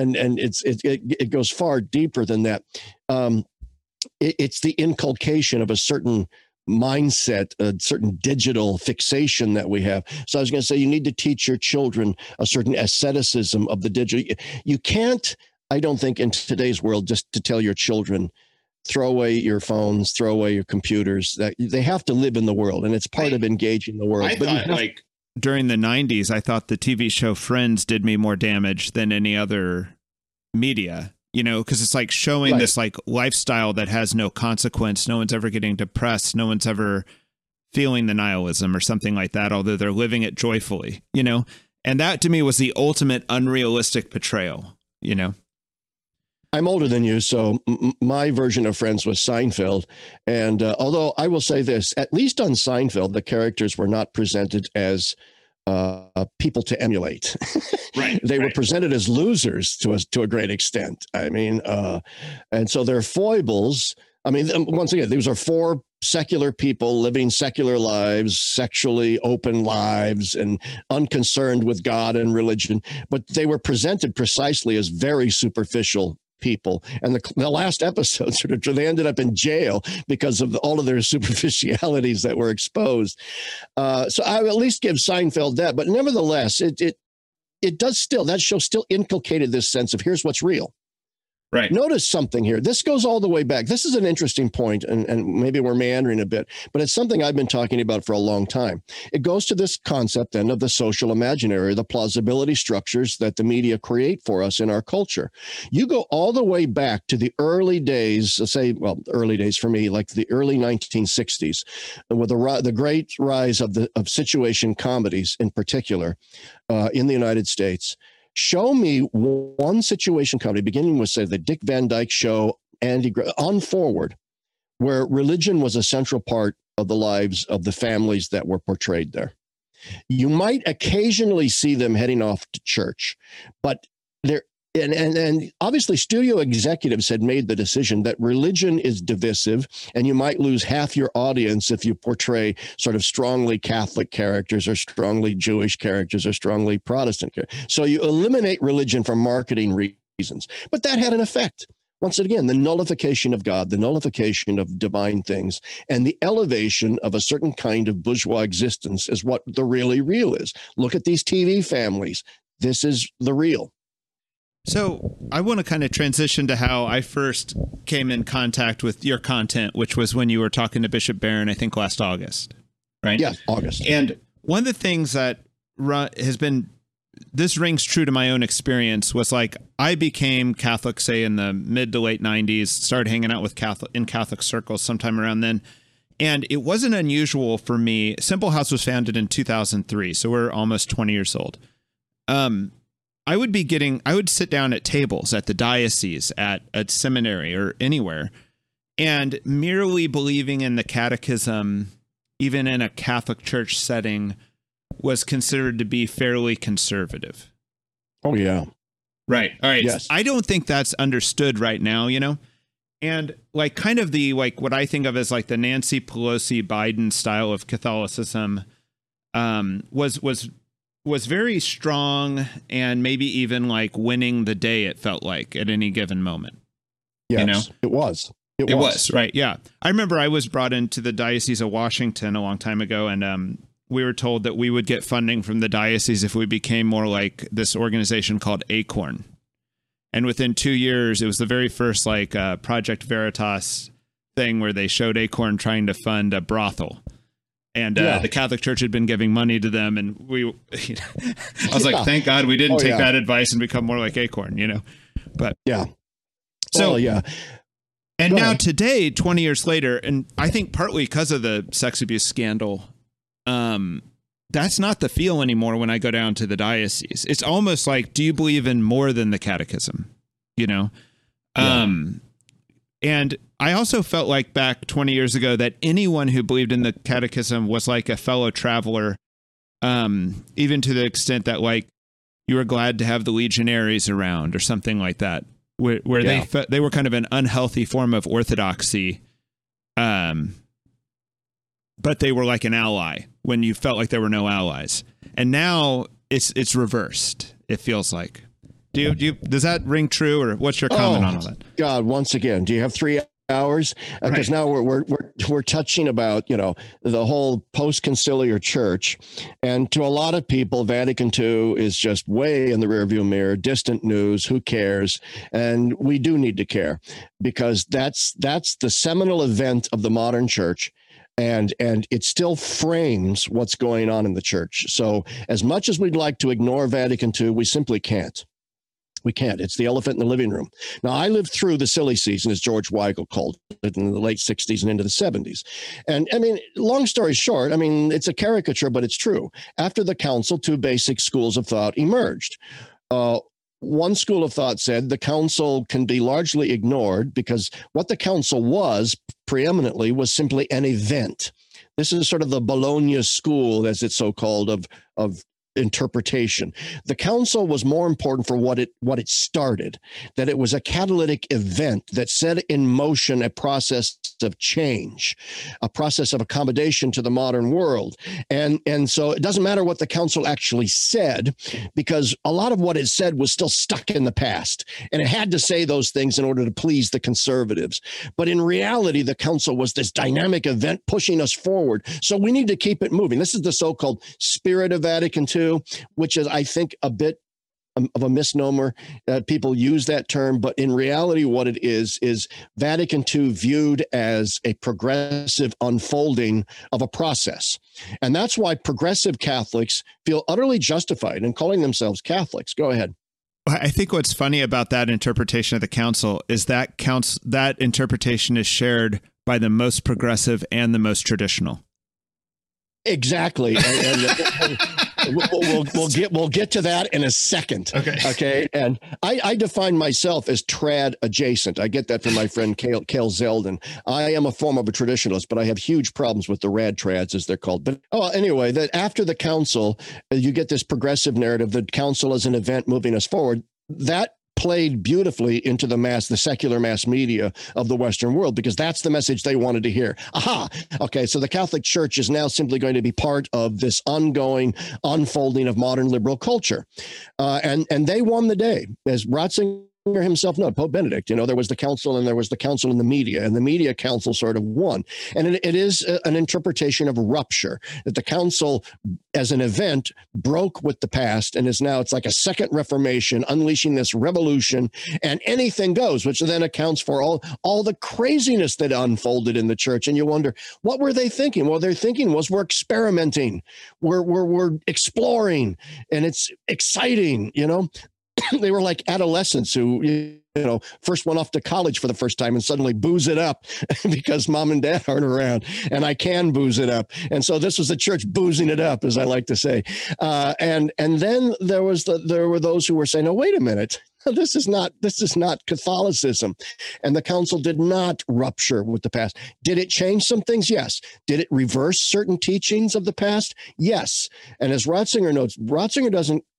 it goes far deeper than that. It's the inculcation of a certain mindset, a certain digital fixation that we have. So I was going to say, you need to teach your children a certain asceticism of the digital. You can't, I don't think, in today's world, just to tell your children, throw away your phones, throw away your computers. That they have to live in the world, and it's part of engaging the world. During the 90s, I thought the TV show Friends did me more damage than any other media, because it's like showing this like lifestyle that has no consequence. No one's ever getting depressed. No one's ever feeling the nihilism or something like that, although they're living it joyfully, and that to me was the ultimate unrealistic portrayal, I'm older than you, so my version of Friends was Seinfeld. And although I will say this, at least on Seinfeld, the characters were not presented as people to emulate. They were presented as losers to a great extent. I mean, and so their foibles, once again, these are four secular people living secular lives, sexually open lives, and unconcerned with God and religion. But they were presented precisely as very superficial people. And the last episode, they ended up in jail because of all of their superficialities that were exposed. So I would at least give Seinfeld that. But nevertheless, it does still, that show still inculcated this sense of here's what's real. Right. Notice something here. This goes all the way back. This is an interesting point, and maybe we're meandering a bit, but it's something I've been talking about for a long time. It goes to this concept then of the social imaginary, the plausibility structures that the media create for us in our culture. You go all the way back to the early days, early days for me, like the early 1960s, with the great rise of situation comedies in particular in the United States. Show me one situation comedy, beginning with, say, the Dick Van Dyke Show, on forward, where religion was a central part of the lives of the families that were portrayed there. You might occasionally see them heading off to church, but and obviously studio executives had made the decision that religion is divisive, and you might lose half your audience if you portray sort of strongly Catholic characters or strongly Jewish characters or strongly Protestant characters. So you eliminate religion for marketing reasons. But that had an effect. Once again, the nullification of God, the nullification of divine things, and the elevation of a certain kind of bourgeois existence is what the really real is. Look at these TV families. This is the real. So I want to kind of transition to how I first came in contact with your content, which was when you were talking to Bishop Barron, I think last August, right? Yeah, August. And one of the things that has been, this rings true to my own experience, was like I became Catholic, say, in the mid to late 90s, started hanging out with Catholic circles sometime around then. And it wasn't unusual for me. Simple House was founded in 2003, so we're almost 20 years old. I would sit down at tables at the diocese, at a seminary or anywhere, and merely believing in the catechism, even in a Catholic church setting, was considered to be fairly conservative. Oh, yeah. Right. All right. Yes. I don't think that's understood right now, and like kind of the like what I think of as like the Nancy Pelosi Biden style of Catholicism was very strong and maybe even like winning the day, it felt like at any given moment. Yes, it was. It was, right. Yeah. I remember I was brought into the Diocese of Washington a long time ago, and we were told that we would get funding from the diocese if we became more like this organization called Acorn. And within 2 years, it was the very first like Project Veritas thing where they showed Acorn trying to fund a brothel. And the Catholic Church had been giving money to them. And I was like, thank God we didn't take that advice and become more like Acorn, But So, And now today, 20 years later, and I think partly because of the sex abuse scandal, that's not the feel anymore when I go down to the diocese. It's almost like, do you believe in more than the catechism? And I also felt like back 20 years ago that anyone who believed in the catechism was like a fellow traveler, even to the extent that like you were glad to have the legionaries around or something like that, where they were kind of an unhealthy form of orthodoxy. But they were like an ally when you felt like there were no allies. And now it's reversed. It feels like. Does that ring true, or what's your comment on all that? God, once again, do you have 3 hours? Because now we're touching about, the whole post-conciliar church. And to a lot of people, Vatican II is just way in the rearview mirror, distant news, who cares? And we do need to care, because that's the seminal event of the modern church. And it still frames what's going on in the church. So as much as we'd like to ignore Vatican II, we simply can't. We can't. It's the elephant in the living room. Now, I lived through the silly season, as George Weigel called it, in the late 60s and into the 70s. And I mean, long story short, it's a caricature, but it's true. After the council, 2 basic schools of thought emerged. One school of thought said the council can be largely ignored because what the council was preeminently was simply an event. This is sort of the Bologna school, as it's so called, of interpretation. The council was more important for what it started, that it was a catalytic event that set in motion a process of change, a process of accommodation to the modern world. And so it doesn't matter what the council actually said, because a lot of what it said was still stuck in the past, and it had to say those things in order to please the conservatives. But in reality, the council was this dynamic event pushing us forward. So we need to keep it moving. This is the so-called spirit of Vatican II, which is, I think, a bit of a misnomer. People use that term, but in reality, what it is Vatican II viewed as a progressive unfolding of a process. And that's why progressive Catholics feel utterly justified in calling themselves Catholics. Go ahead. I think what's funny about that interpretation of the council is that interpretation is shared by the most progressive and the most traditional. Exactly. And we'll get to that in a second. Okay. And I define myself as trad adjacent. I get that from my friend Cale Zeldin. I am a form of a traditionalist, but I have huge problems with the rad trads, as they're called. But anyway, that after the council, you get this progressive narrative, the council as an event moving us forward. That played beautifully into the secular mass media of the Western world, because that's the message they wanted to hear. Aha. Okay. So the Catholic Church is now simply going to be part of this ongoing unfolding of modern liberal culture. And they won the day, as Ratzinger himself noted, Pope Benedict. There was the council and there was the council in the media, and the media council sort of won. And it is an interpretation of rupture, that the council as an event broke with the past and it's like a second Reformation, unleashing this revolution, and anything goes, which then accounts for all the craziness that unfolded in the church. And you wonder, what were they thinking? Well, their thinking was, we're experimenting, we're exploring, and it's exciting. They were like adolescents who, first went off to college for the first time and suddenly booze it up because mom and dad aren't around, and I can booze it up. And so this was the church boozing it up, as I like to say. And then there were those who were saying, "Oh, wait a minute. This is not Catholicism." And the council did not rupture with the past. Did it change some things? Yes. Did it reverse certain teachings of the past? Yes. And as Ratzinger notes, Ratzinger doesn't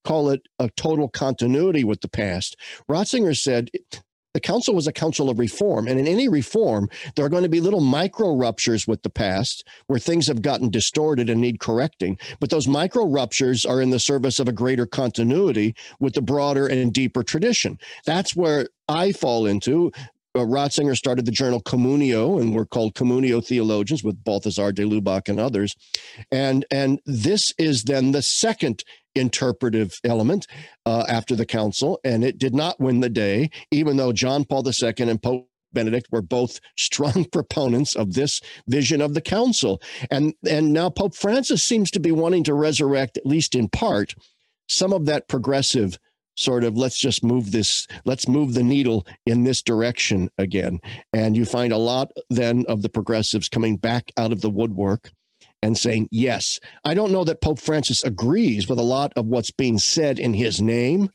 call it a total continuity with the past. Ratzinger said the council was a council of reform. And in any reform, there are going to be little micro ruptures with the past where things have gotten distorted and need correcting. But those micro ruptures are in the service of a greater continuity with the broader and deeper tradition. That's where I fall into. Ratzinger started the journal Communio, and we're called Communio theologians with Balthasar de Lubac and others. And this is then the second interpretive element after the council, and it did not win the day, even though John Paul II and Pope Benedict were both strong proponents of this vision of the council. And now Pope Francis seems to be wanting to resurrect, at least in part, some of that progressive sort of let's move the needle in this direction again. And you find a lot then of the progressives coming back out of the woodwork and saying, yes. I don't know that Pope Francis agrees with a lot of what's being said in his name,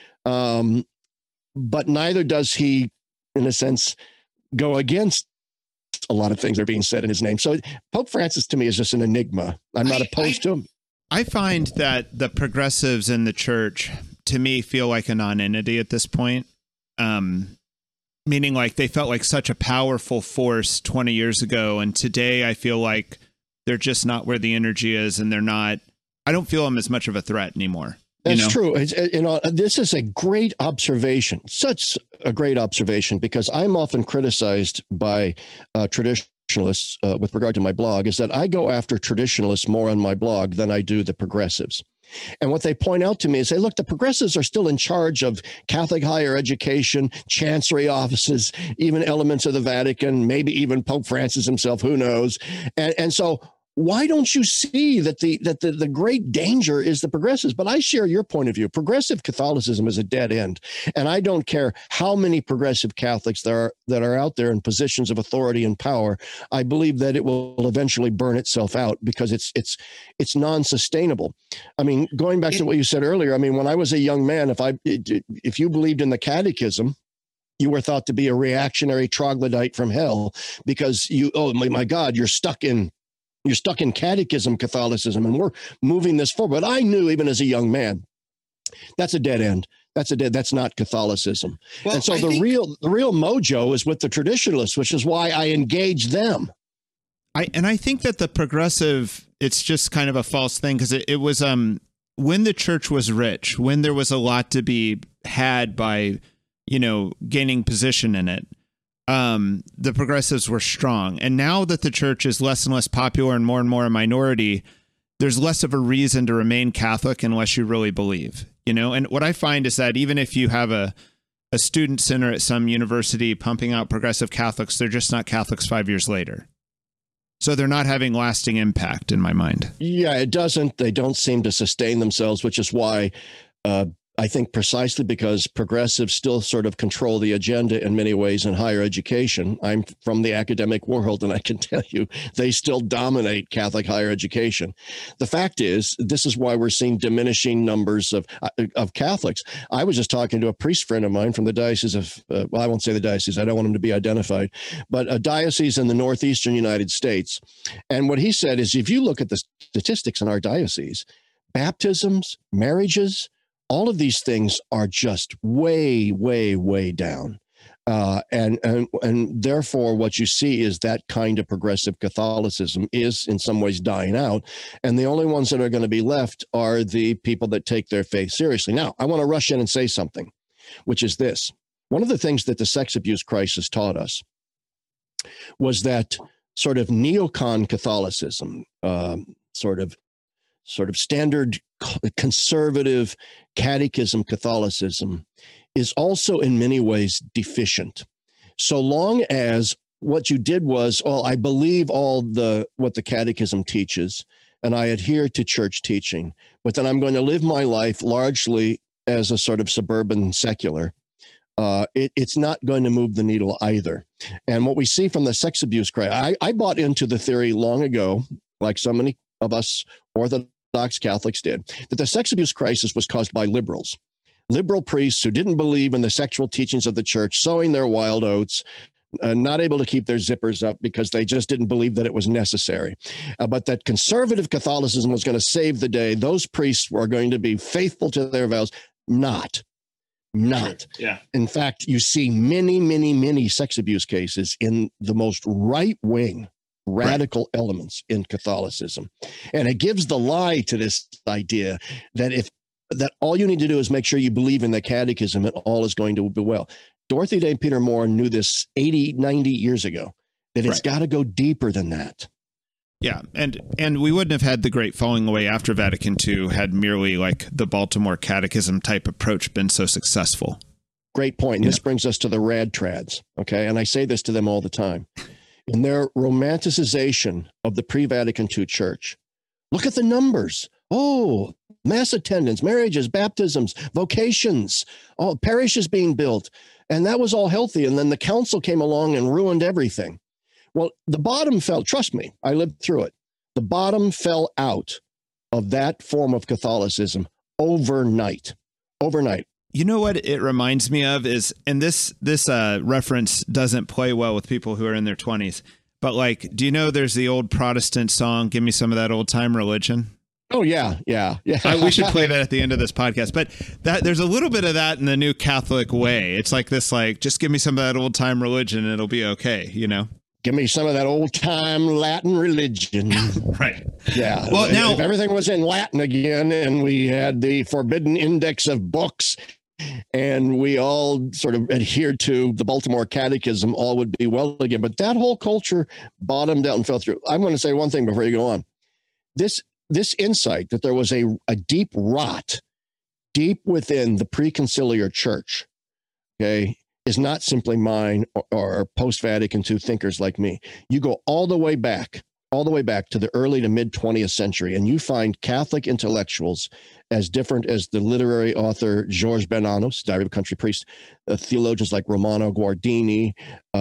but neither does he, in a sense, go against a lot of things that are being said in his name. So Pope Francis, to me, is just an enigma. I'm not opposed to him. I find that the progressives in the church, to me, feel like a non-entity at this point. Meaning like they felt like such a powerful force 20 years ago. And today I feel like they're just not where the energy is, and I don't feel them as much of a threat anymore. That's true. This is a great observation, such a great observation, because I'm often criticized by traditionalists with regard to my blog, is that I go after traditionalists more on my blog than I do the progressives. And what they point out to me is, hey, look, the progressives are still in charge of Catholic higher education, chancery offices, even elements of the Vatican, maybe even Pope Francis himself, who knows? And so why don't you see that the great danger is the progressives? But I share your point of view. Progressive Catholicism is a dead end. And I don't care how many progressive Catholics that are out there in positions of authority and power. I believe that it will eventually burn itself out because it's non-sustainable. I mean, going back to what you said earlier, I mean, when I was a young man, if you believed in the catechism, you were thought to be a reactionary troglodyte from hell because oh my God, you're stuck in catechism Catholicism, and we're moving this forward. But I knew even as a young man, that's a dead end. That's not Catholicism. Well, and so the real mojo is with the traditionalists, which is why I engage them. I think that the progressive, it's just kind of a false thing, because it was when the church was rich, when there was a lot to be had by, gaining position in it. The progressives were strong. And now that the church is less and less popular and more a minority, there's less of a reason to remain Catholic unless you really believe, And what I find is that even if you have a student center at some university pumping out progressive Catholics, they're just not Catholics 5 years later. So they're not having lasting impact in my mind. Yeah, they don't seem to sustain themselves, which is why I think precisely because progressives still sort of control the agenda in many ways in higher education. I'm from the academic world, and I can tell you they still dominate Catholic higher education. The fact is, this is why we're seeing diminishing numbers of Catholics. I was just talking to a priest friend of mine from the diocese of, I won't say the diocese, I don't want him to be identified, but a diocese in the northeastern United States. And what he said is, if you look at the statistics in our diocese, baptisms, marriages, all of these things are just way, way, way down. And therefore, what you see is that kind of progressive Catholicism is in some ways dying out. And the only ones that are going to be left are the people that take their faith seriously. Now, I want to rush in and say something, which is this. One of the things that the sex abuse crisis taught us was that sort of neocon Catholicism, sort of standard conservative catechism Catholicism is also in many ways deficient. So long as what you did was, I believe what the catechism teaches, and I adhere to church teaching, but then I'm going to live my life largely as a sort of suburban secular. It's not going to move the needle either. And what we see from the sex abuse crisis, I bought into the theory long ago, like so many of us Orthodox Catholics did, that the sex abuse crisis was caused by liberal priests who didn't believe in the sexual teachings of the church, sowing their wild oats, not able to keep their zippers up because they just didn't believe that it was necessary. But that conservative Catholicism was going to save the day. Those priests were going to be faithful to their vows. Not. Yeah. In fact, you see many sex abuse cases in the most right-wing radical elements in Catholicism. And it gives the lie to this idea that all you need to do is make sure you believe in the catechism and all is going to be well. Dorothy Day Peter Moore knew this 80, 90 years ago, that it's got to go deeper than that. Yeah. And we wouldn't have had the great falling away after Vatican II had merely like the Baltimore Catechism type approach been so successful. Great point. And this brings us to the rad trads. Okay. And I say this to them all the time. In their romanticization of the pre-Vatican II church, look at the numbers. Oh, mass attendance, marriages, baptisms, vocations, all parishes being built. And that was all healthy. And then the council came along and ruined everything. Well, the bottom fell. Trust me, I lived through it. The bottom fell out of that form of Catholicism overnight. You know what it reminds me of is, and this reference doesn't play well with people who are in their 20s, but like, do you know there's the old Protestant song, "Give Me Some of That Old Time Religion"? Oh, yeah. We should play that at the end of this podcast. But there's a little bit of that in the New Catholic way. It's like this, like, just give me some of that old time religion and it'll be okay, you know? Give me some of that old time Latin religion. Right. Yeah. Well, now, if everything was in Latin again and we had the forbidden index of books and we all sort of adhered to the Baltimore Catechism, all would be well again. But that whole culture bottomed out and fell through. I'm going to say one thing before you go on. This insight that there was a deep rot deep within the preconciliar church, okay, is not simply mine or post-Vatican II thinkers like me. You go all the way back to the early to mid 20th century, and you find Catholic intellectuals as different as the literary author Georges Bernanos, Diary of a Country Priest, theologians like Romano Guardini,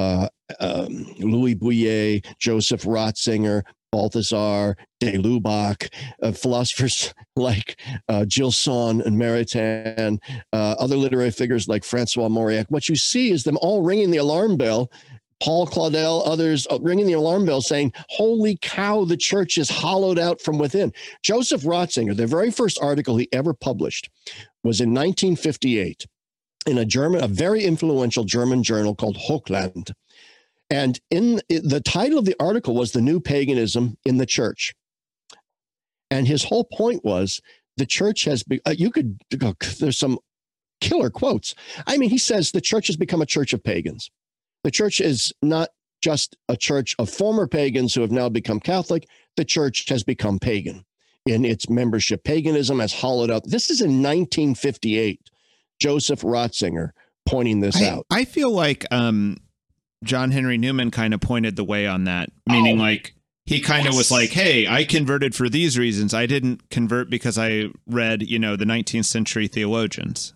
Louis Bouillet, Joseph Ratzinger, Balthasar, de Lubac, philosophers like Gilson and Maritain, other literary figures like Francois Mauriac. What you see is them all ringing the alarm bell. Paul Claudel, others ringing the alarm bell saying, holy cow, the church is hollowed out from within. Joseph Ratzinger, the very first article he ever published was in 1958 in a very influential German journal called Hochland. And the title of the article was "The New Paganism in the Church." And his whole point was the church has been, there's some killer quotes. I mean, he says the church has become a church of pagans. The church is not just a church of former pagans who have now become Catholic. The church has become pagan in its membership. Paganism has hollowed out. This is in 1958. Joseph Ratzinger pointing this out. I feel like John Henry Newman kind of pointed the way on that, meaning like he kind of was like, hey, I converted for these reasons. I didn't convert because I read, the 19th century theologians,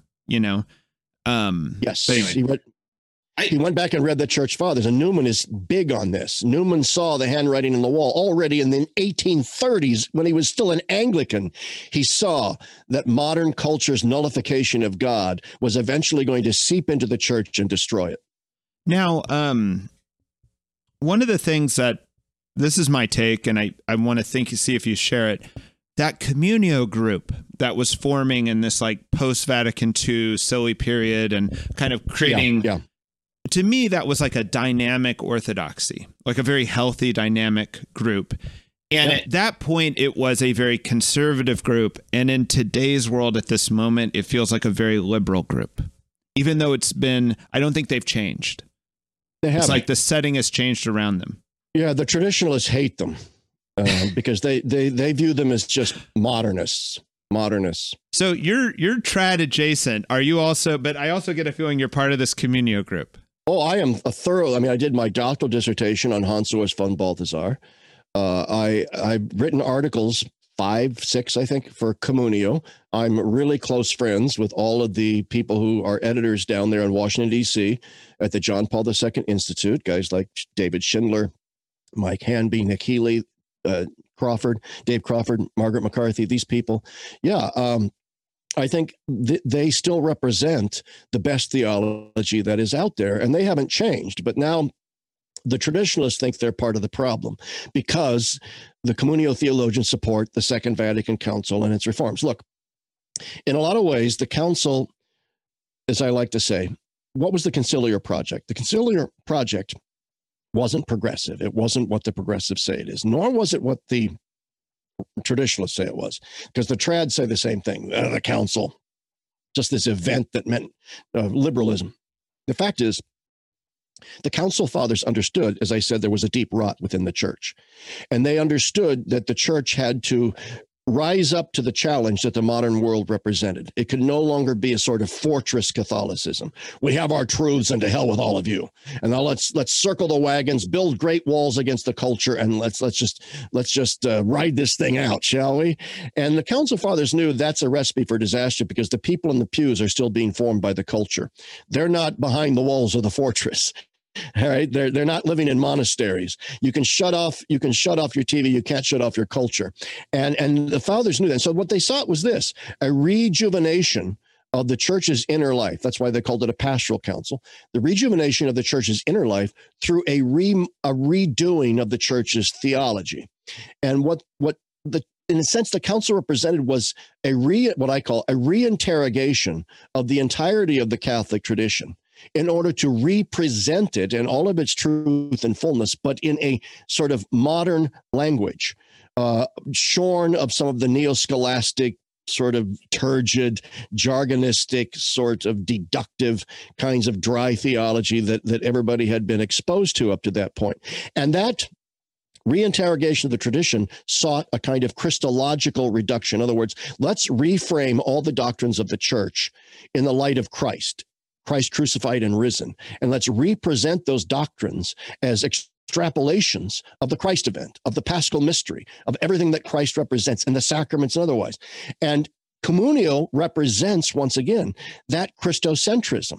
Yes. Anyway. He went back and read the church fathers, and Newman is big on this. Newman saw the handwriting on the wall already in the 1830s when he was still an Anglican. He saw that modern culture's nullification of God was eventually going to seep into the church and destroy it. Now, one of the things that this is my take, and I want to see if you share it, that Communio group that was forming in this like post-Vatican II silly period and kind of creating, to me, that was like a dynamic orthodoxy, like a very healthy dynamic group. And at that point, it was a very conservative group. And in today's world at this moment, it feels like a very liberal group, even though I don't think they've changed. It's like the setting has changed around them. Yeah, the traditionalists hate them because they view them as just modernists. So you're trad adjacent. Are you also? But I also get a feeling you're part of this Communio group. Oh, I am I did my doctoral dissertation on Hans Urs von Balthasar. I've written articles, 5, 6, I think, for Communio. I'm really close friends with all of the people who are editors down there in Washington, D.C. at the John Paul II Institute, guys like David Schindler, Mike Hanby, Nick Healy, Dave Crawford, Margaret McCarthy, these people. Yeah, I think they still represent the best theology that is out there, and they haven't changed. But now the traditionalists think they're part of the problem because the communio theologians support the Second Vatican Council and its reforms. Look, in a lot of ways, the council, as I like to say, what was the conciliar project? The conciliar project wasn't progressive. It wasn't what the progressives say it is, nor was it what the traditionalists say it was, because the trads say the same thing. The council, just this event that meant liberalism. The fact is, the council fathers understood, as I said, there was a deep rot within the church, and they understood that the church had to rise up to the challenge that the modern world represented. It could no longer be a sort of fortress Catholicism. We have our truths, and to hell with all of you. And now let's circle the wagons, build great walls against the culture, and let's just ride this thing out, shall we? And the council fathers knew that's a recipe for disaster because the people in the pews are still being formed by the culture. They're not behind the walls of the fortress. All right, they're not living in monasteries. You can shut off your TV. You can't shut off your culture, and the fathers knew that. So what they sought was this: a rejuvenation of the church's inner life. That's why they called it a pastoral council. The rejuvenation of the church's inner life through a redoing of the church's theology, and in a sense, the council represented was what I call a reinterrogation of the entirety of the Catholic tradition, in order to represent it in all of its truth and fullness, but in a sort of modern language, shorn of some of the neo-scholastic, sort of turgid, jargonistic, sort of deductive kinds of dry theology that everybody had been exposed to up to that point. And that reinterrogation of the tradition sought a kind of Christological reduction. In other words, let's reframe all the doctrines of the church in the light of Christ crucified and risen. And let's represent those doctrines as extrapolations of the Christ event, of the Paschal mystery, of everything that Christ represents and the sacraments and otherwise. And communio represents, once again, that Christocentrism.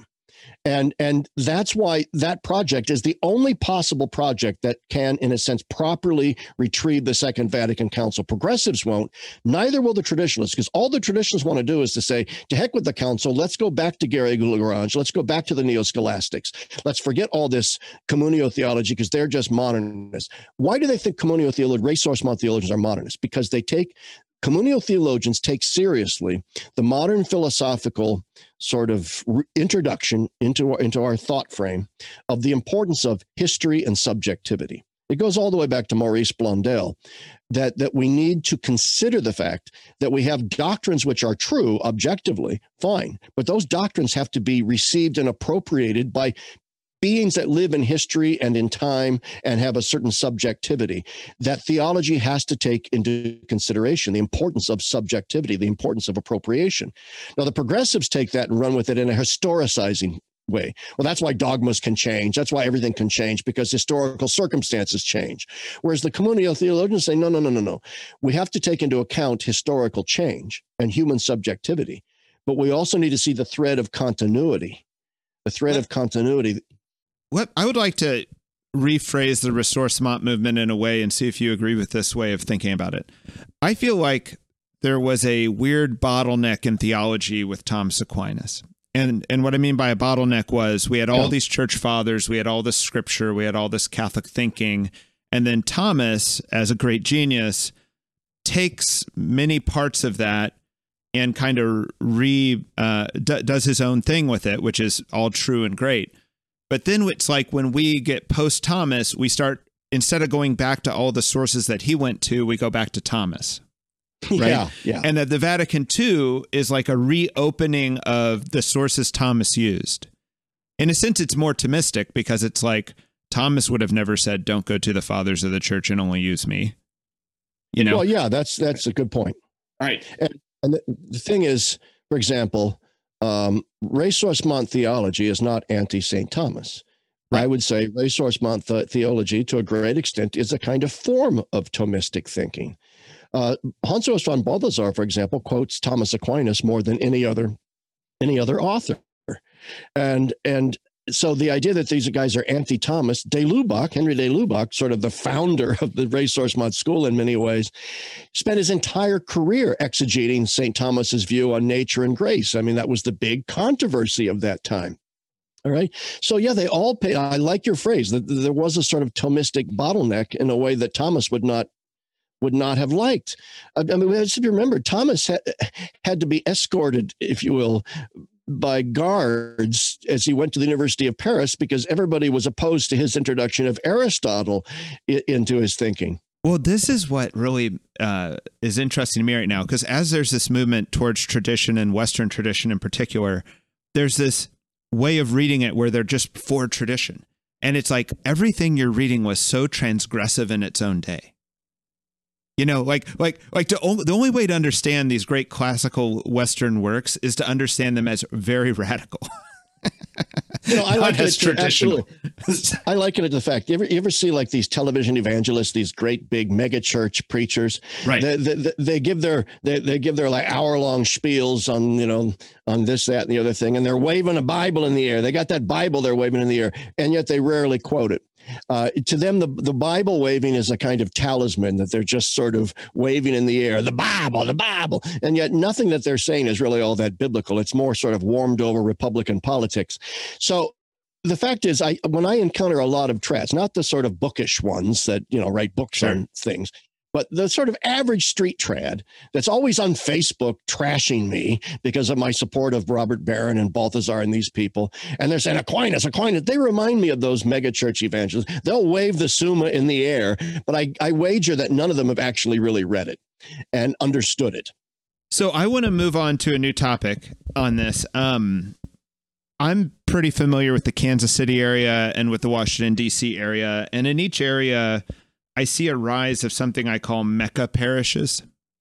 And that's why that project is the only possible project that can, in a sense, properly retrieve the Second Vatican Council. Progressives won't, neither will the traditionalists, because all the traditionalists want to do is to say, to heck with the council, let's go back to Garrigou-Lagrange, let's go back to the neo-scholastics, let's forget all this communio theology because they're just modernists. Why do they think communio theologians, ressourcement theologians are modernists? Because communio theologians take seriously the modern philosophical sort of introduction into our thought frame of the importance of history and subjectivity. It goes all the way back to Maurice Blondel, that we need to consider the fact that we have doctrines which are true objectively, fine, but those doctrines have to be received and appropriated by beings that live in history and in time and have a certain subjectivity. That theology has to take into consideration the importance of subjectivity, the importance of appropriation. Now, the progressives take that and run with it in a historicizing way. Well, that's why dogmas can change. That's why everything can change, because historical circumstances change. Whereas the communio theologians say, no. We have to take into account historical change and human subjectivity, but we also need to see the thread of continuity. The thread of continuity. What I would like to rephrase the ressourcement movement in a way and see if you agree with this way of thinking about it. I feel like there was a weird bottleneck in theology with Thomas Aquinas. And what I mean by a bottleneck was we had all these church fathers, we had all this scripture, we had all this Catholic thinking. And then Thomas, as a great genius, takes many parts of that and kind of does his own thing with it, which is all true and great. But then it's like when we get post-Thomas, we start, instead of going back to all the sources that he went to, we go back to Thomas. Right? Yeah. And that the Vatican II is like a reopening of the sources Thomas used. In a sense, it's more Thomistic because it's like Thomas would have never said, don't go to the fathers of the church and only use me. You know? Well, yeah, that's a good point. All right. And the thing is, for example, ressourcement theology is not anti-St. Thomas. Right. I would say ressourcement theology, to a great extent, is a kind of form of Thomistic thinking. Hans-Urs von Balthasar, for example, quotes Thomas Aquinas more than any other author. And so the idea that these guys are anti-Thomas, Henry de Lubac, sort of the founder of the ressourcement school in many ways, spent his entire career exegeting St. Thomas's view on nature and grace. I mean, that was the big controversy of that time. All right. So yeah, they all pay. I like your phrase that there was a sort of Thomistic bottleneck in a way that Thomas would not have liked. I mean, if you remember, Thomas had to be escorted, if you will, by guards as he went to the University of Paris because everybody was opposed to his introduction of Aristotle into his thinking. Well, this is what really is interesting to me right now, because as there's this movement towards tradition and Western tradition in particular, there's this way of reading it where they're just for tradition. And it's like everything you're reading was so transgressive in its own day. You know, the only way to understand these great classical Western works is to understand them as very radical. I like it traditional. I liken it to the fact. You ever see like these television evangelists, these great big mega church preachers? Right. They give their like hour-long spiels on this, that, and the other thing, and they're waving a Bible in the air. They got that Bible they're waving in the air, and yet they rarely quote it. To them, the Bible waving is a kind of talisman that they're just sort of waving in the air, the Bible, and yet nothing that they're saying is really all that biblical. It's more sort of warmed over Republican politics. So the fact is, when I encounter a lot of trads, not the sort of bookish ones that, write books on things, but the sort of average street trad that's always on Facebook trashing me because of my support of Robert Barron and Balthazar and these people. And they're saying, Aquinas. They remind me of those mega church evangelists. They'll wave the Summa in the air, but I wager that none of them have actually really read it and understood it. So I want to move on to a new topic on this. I'm pretty familiar with the Kansas City area and with the Washington, D.C. area. And in each area, I see a rise of something I call Mecca parishes,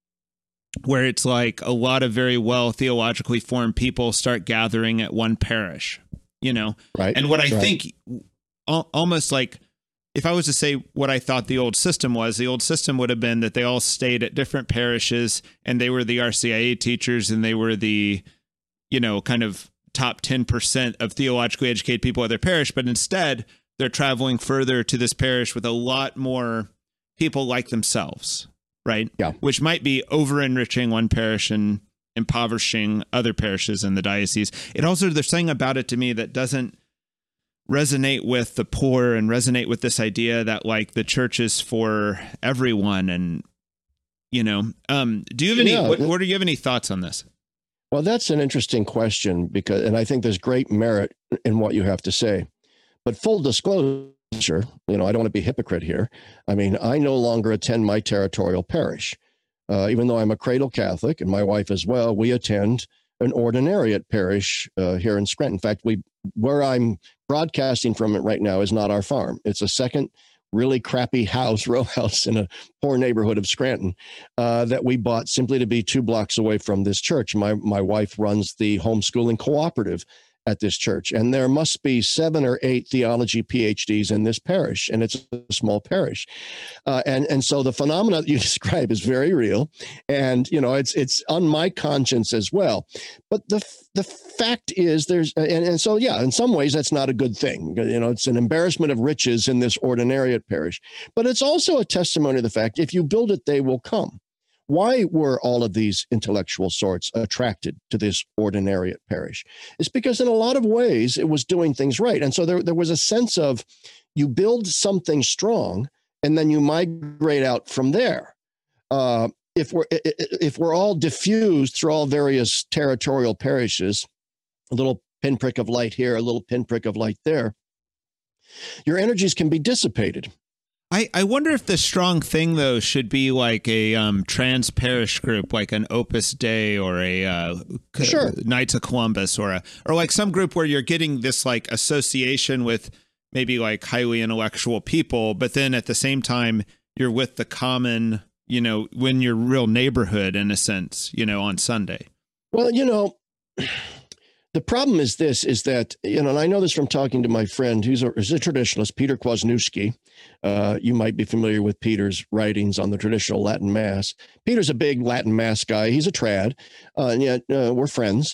where it's like a lot of very well theologically formed people start gathering at one parish, Right. And what I think almost like if I was to say what I thought the old system would have been that they all stayed at different parishes and they were the RCIA teachers and they were the, kind of top 10% of theologically educated people at their parish. But instead, they're traveling further to this parish with a lot more people like themselves, right? Yeah. Which might be over-enriching one parish and impoverishing other parishes in the diocese. It also, there's something about it to me that doesn't resonate with the poor and resonate with this idea that like the church is for everyone. And, do you have any, do you have any thoughts on this? Well, that's an interesting question and I think there's great merit in what you have to say. But full disclosure, I don't want to be a hypocrite here. I mean, I no longer attend my territorial parish. Even though I'm a cradle Catholic and my wife as well, we attend an ordinariate parish here in Scranton. In fact, where I'm broadcasting from it right now is not our farm. It's a second really crappy row house in a poor neighborhood of Scranton that we bought simply to be 2 blocks away from this church. My wife runs the homeschooling cooperative at this church, and there must be 7 or 8 theology PhDs in this parish, and it's a small parish, and so the phenomena that you describe is very real, and it's on my conscience as well. But the fact is, so in some ways that's not a good thing. It's an embarrassment of riches in this ordinariate parish, but it's also a testimony of the fact if you build it, they will come. Why were all of these intellectual sorts attracted to this ordinariate parish? It's because in a lot of ways it was doing things right. And so there was a sense of you build something strong and then you migrate out from there. If we're all diffused through all various territorial parishes, a little pinprick of light here, a little pinprick of light there, your energies can be dissipated. I wonder if the strong thing, though, should be like a trans parish group, like an Opus Dei or a Knights of Columbus or like some group where you're getting this like association with maybe like highly intellectual people, but then at the same time, you're with the common, when your real neighborhood, in a sense, on Sunday. Well, the problem is that, and I know this from talking to my friend who's a traditionalist, Peter Kwasniewski. You might be familiar with Peter's writings on the traditional Latin Mass. Peter's a big Latin Mass guy. He's a trad, and yet we're friends.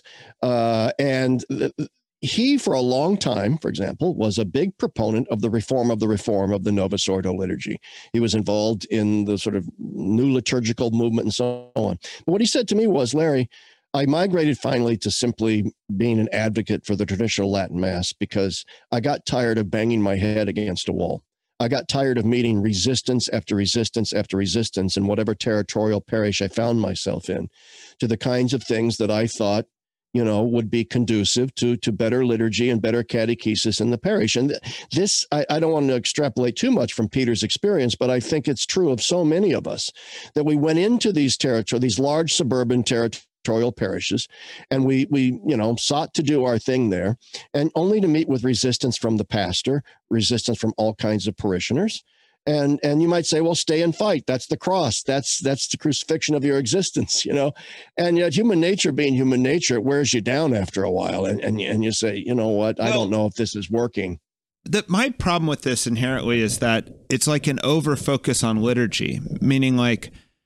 He, for a long time, for example, was a big proponent of the reform of the Novus Ordo liturgy. He was involved in the sort of new liturgical movement and so on. But what he said to me was, Larry, I migrated finally to simply being an advocate for the traditional Latin Mass because I got tired of banging my head against a wall. I got tired of meeting resistance after resistance after resistance in whatever territorial parish I found myself in to the kinds of things that I thought, would be conducive to better liturgy and better catechesis in the parish. And this, I don't want to extrapolate too much from Peter's experience, but I think it's true of so many of us that we went into these large suburban territorial parishes, and we sought to do our thing there, and only to meet with resistance from the pastor, resistance from all kinds of parishioners. And you might say, well, stay and fight. That's the cross. That's the crucifixion of your existence, And yet human nature being human nature, it wears you down after a while. And you say, you know what? I don't know if this is working. My problem with this inherently is that it's like an over focus on liturgy, meaning like,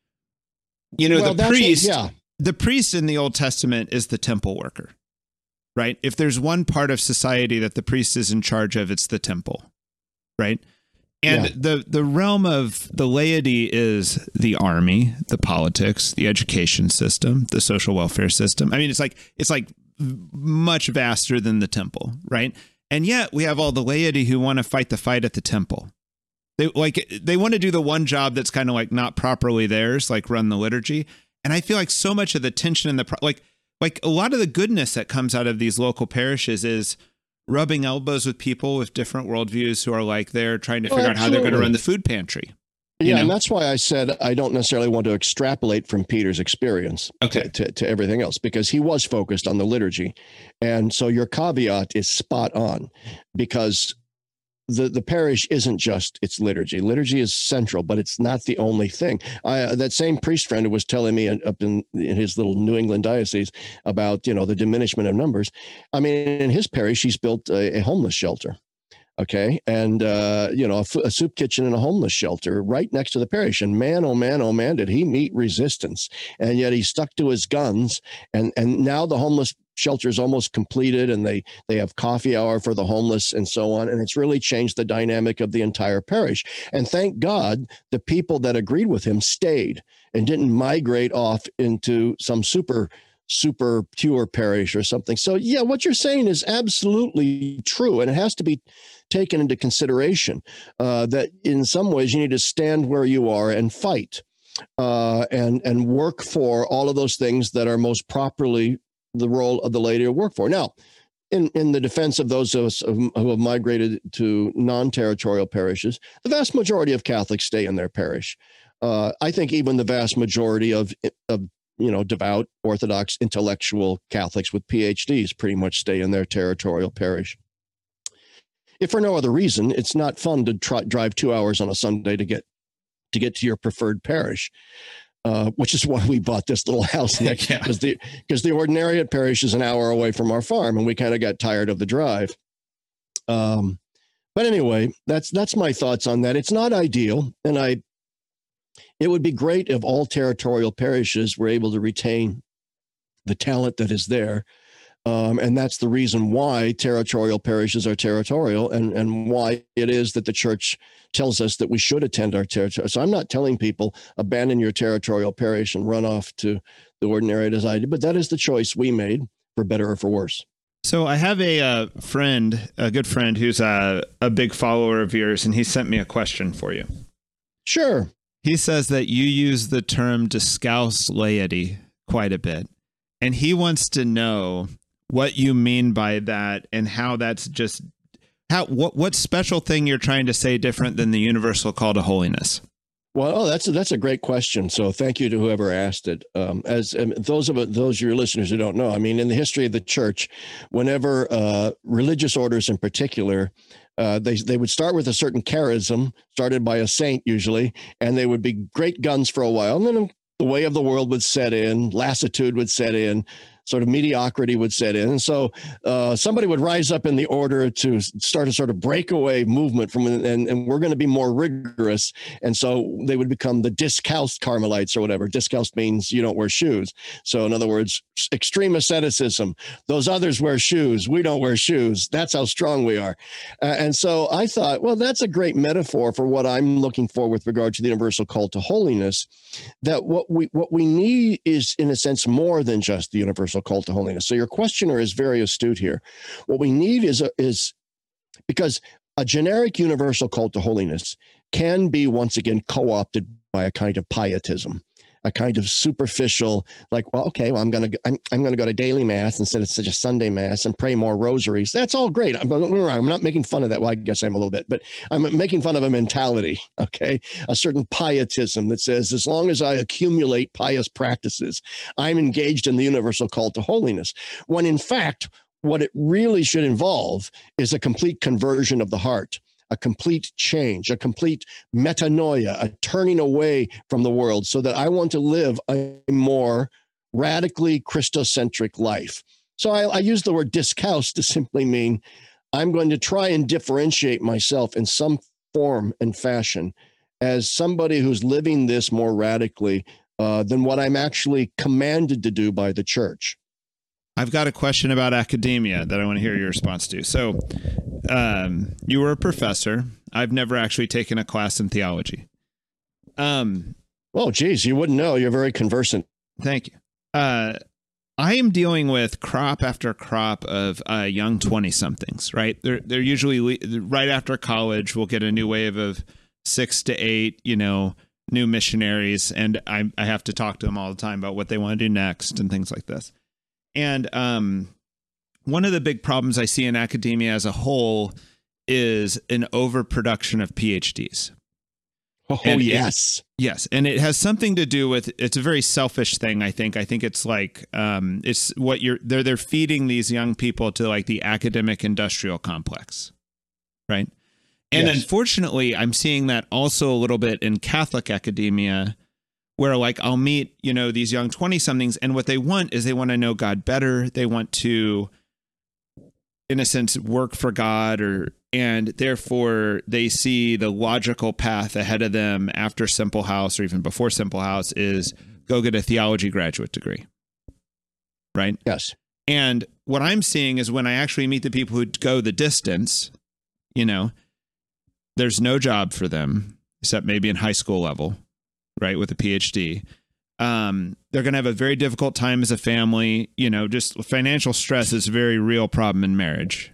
the priest. The priest in the Old Testament is the temple worker, right? If there's one part of society that the priest is in charge of, it's the temple, right? And the realm of the laity is the army, the politics, the education system, the social welfare system. I mean, it's like much vaster than the temple, right? And yet we have all the laity who want to fight the fight at the temple. They want to do the one job that's kind of like not properly theirs, like run the liturgy. And I feel like so much of the tension and like a lot of the goodness that comes out of these local parishes is rubbing elbows with people with different worldviews who are like they're trying to figure out how they're going to run the food pantry. Yeah, and that's why I said I don't necessarily want to extrapolate from Peter's experience to everything else, because he was focused on the liturgy. And so your caveat is spot on, because the parish isn't just its liturgy. Liturgy is central, but it's not the only thing. That same priest friend who was telling me up in his little New England diocese about, the diminishment of numbers. I mean, in his parish, he's built a homeless shelter. Okay. And, a soup kitchen and a homeless shelter right next to the parish. And man, oh man, did he meet resistance. And yet he stuck to his guns. And now the homeless shelter is almost completed, and they have coffee hour for the homeless and so on. And it's really changed the dynamic of the entire parish. And thank God the people that agreed with him stayed and didn't migrate off into some super pure parish or something. So yeah, what you're saying is absolutely true. And it has to be taken into consideration that in some ways you need to stand where you are and fight and work for all of those things that are most properly the role of the laity to work for. Now, in the defense of those of us who have migrated to non-territorial parishes, the vast majority of Catholics stay in their parish. I think even the vast majority of devout, Orthodox, intellectual Catholics with PhDs pretty much stay in their territorial parish. If for no other reason, it's not fun to drive 2 hours on a Sunday to get to your preferred parish, which is why we bought this little house next, because the Ordinariate parish is an hour away from our farm, and we kind of got tired of the drive. But anyway, that's my thoughts on that. It's not ideal, and it would be great if all territorial parishes were able to retain the talent that is there. And that's the reason why territorial parishes are territorial, and why it is that the church tells us that we should attend our territory. So I'm not telling people abandon your territorial parish and run off to the Ordinariate as I did, but that is the choice we made, for better or for worse. So I have a good friend who's a big follower of yours, and he sent me a question for you. Sure. He says that you use the term "discalced laity" quite a bit, and he wants to know what you mean by that, and how that's just what special thing you're trying to say different than the universal call to holiness. Well, that's a great question. So thank you to whoever asked it. As those of your listeners who don't know, I mean, in the history of the church, whenever religious orders in particular, they would start with a certain charism started by a saint usually, and they would be great guns for a while, and then the way of the world would set in, lassitude would set in. sort of mediocrity would set in. And so somebody would rise up in the order to start a sort of breakaway movement from, and we're going to be more rigorous. And so they would become the discalced Carmelites or whatever. Discalced means you don't wear shoes. So in other words, extreme asceticism. Those others wear shoes. We don't wear shoes. That's how strong we are. And so I thought, well, that's a great metaphor for what I'm looking for with regard to the universal call to holiness, that what we need is, in a sense, more than just the universal call to holiness. So your questioner is very astute here. What we need is because a generic universal call to holiness can be, once again, co-opted by a kind of pietism, a kind of superficial, like, well, okay, well, I'm going to go to daily mass instead of such a Sunday mass and pray more rosaries. That's all great. I'm not making fun of that. Well, I guess I'm a little bit, but I'm making fun of a mentality, okay? A certain pietism that says, as long as I accumulate pious practices, I'm engaged in the universal call to holiness. When in fact, what it really should involve is a complete conversion of the heart, a complete change, a complete metanoia, a turning away from the world, so that I want to live a more radically Christocentric life. So I use the word discalced to simply mean I'm going to try and differentiate myself in some form and fashion as somebody who's living this more radically than what I'm actually commanded to do by the church. I've got a question about academia that I want to hear your response to. So you were a professor. I've never actually taken a class in theology. Oh, geez, you wouldn't know. You're very conversant. Thank you. I am dealing with crop after crop of young 20-somethings, right? They're usually right after college. We'll get a new wave of 6 to 8, new missionaries. And I have to talk to them all the time about what they want to do next and things like this. And one of the big problems I see in academia as a whole is an overproduction of PhDs. Oh, and yes. Yes. And it has something to do with, it's a very selfish thing, I think. I think it's like, it's what they're feeding these young people to like the academic industrial complex. Right. And yes, unfortunately, I'm seeing that also a little bit in Catholic academia, where like I'll meet, these young 20-somethings, and what they want is they want to know God better. They want to, in a sense, work for God, and therefore they see the logical path ahead of them after Simple House or even before Simple House is go get a theology graduate degree. Right? Yes. And what I'm seeing is when I actually meet the people who go the distance, there's no job for them except maybe in high school level. Right, with a PhD, they're going to have a very difficult time as a family. Just financial stress is a very real problem in marriage.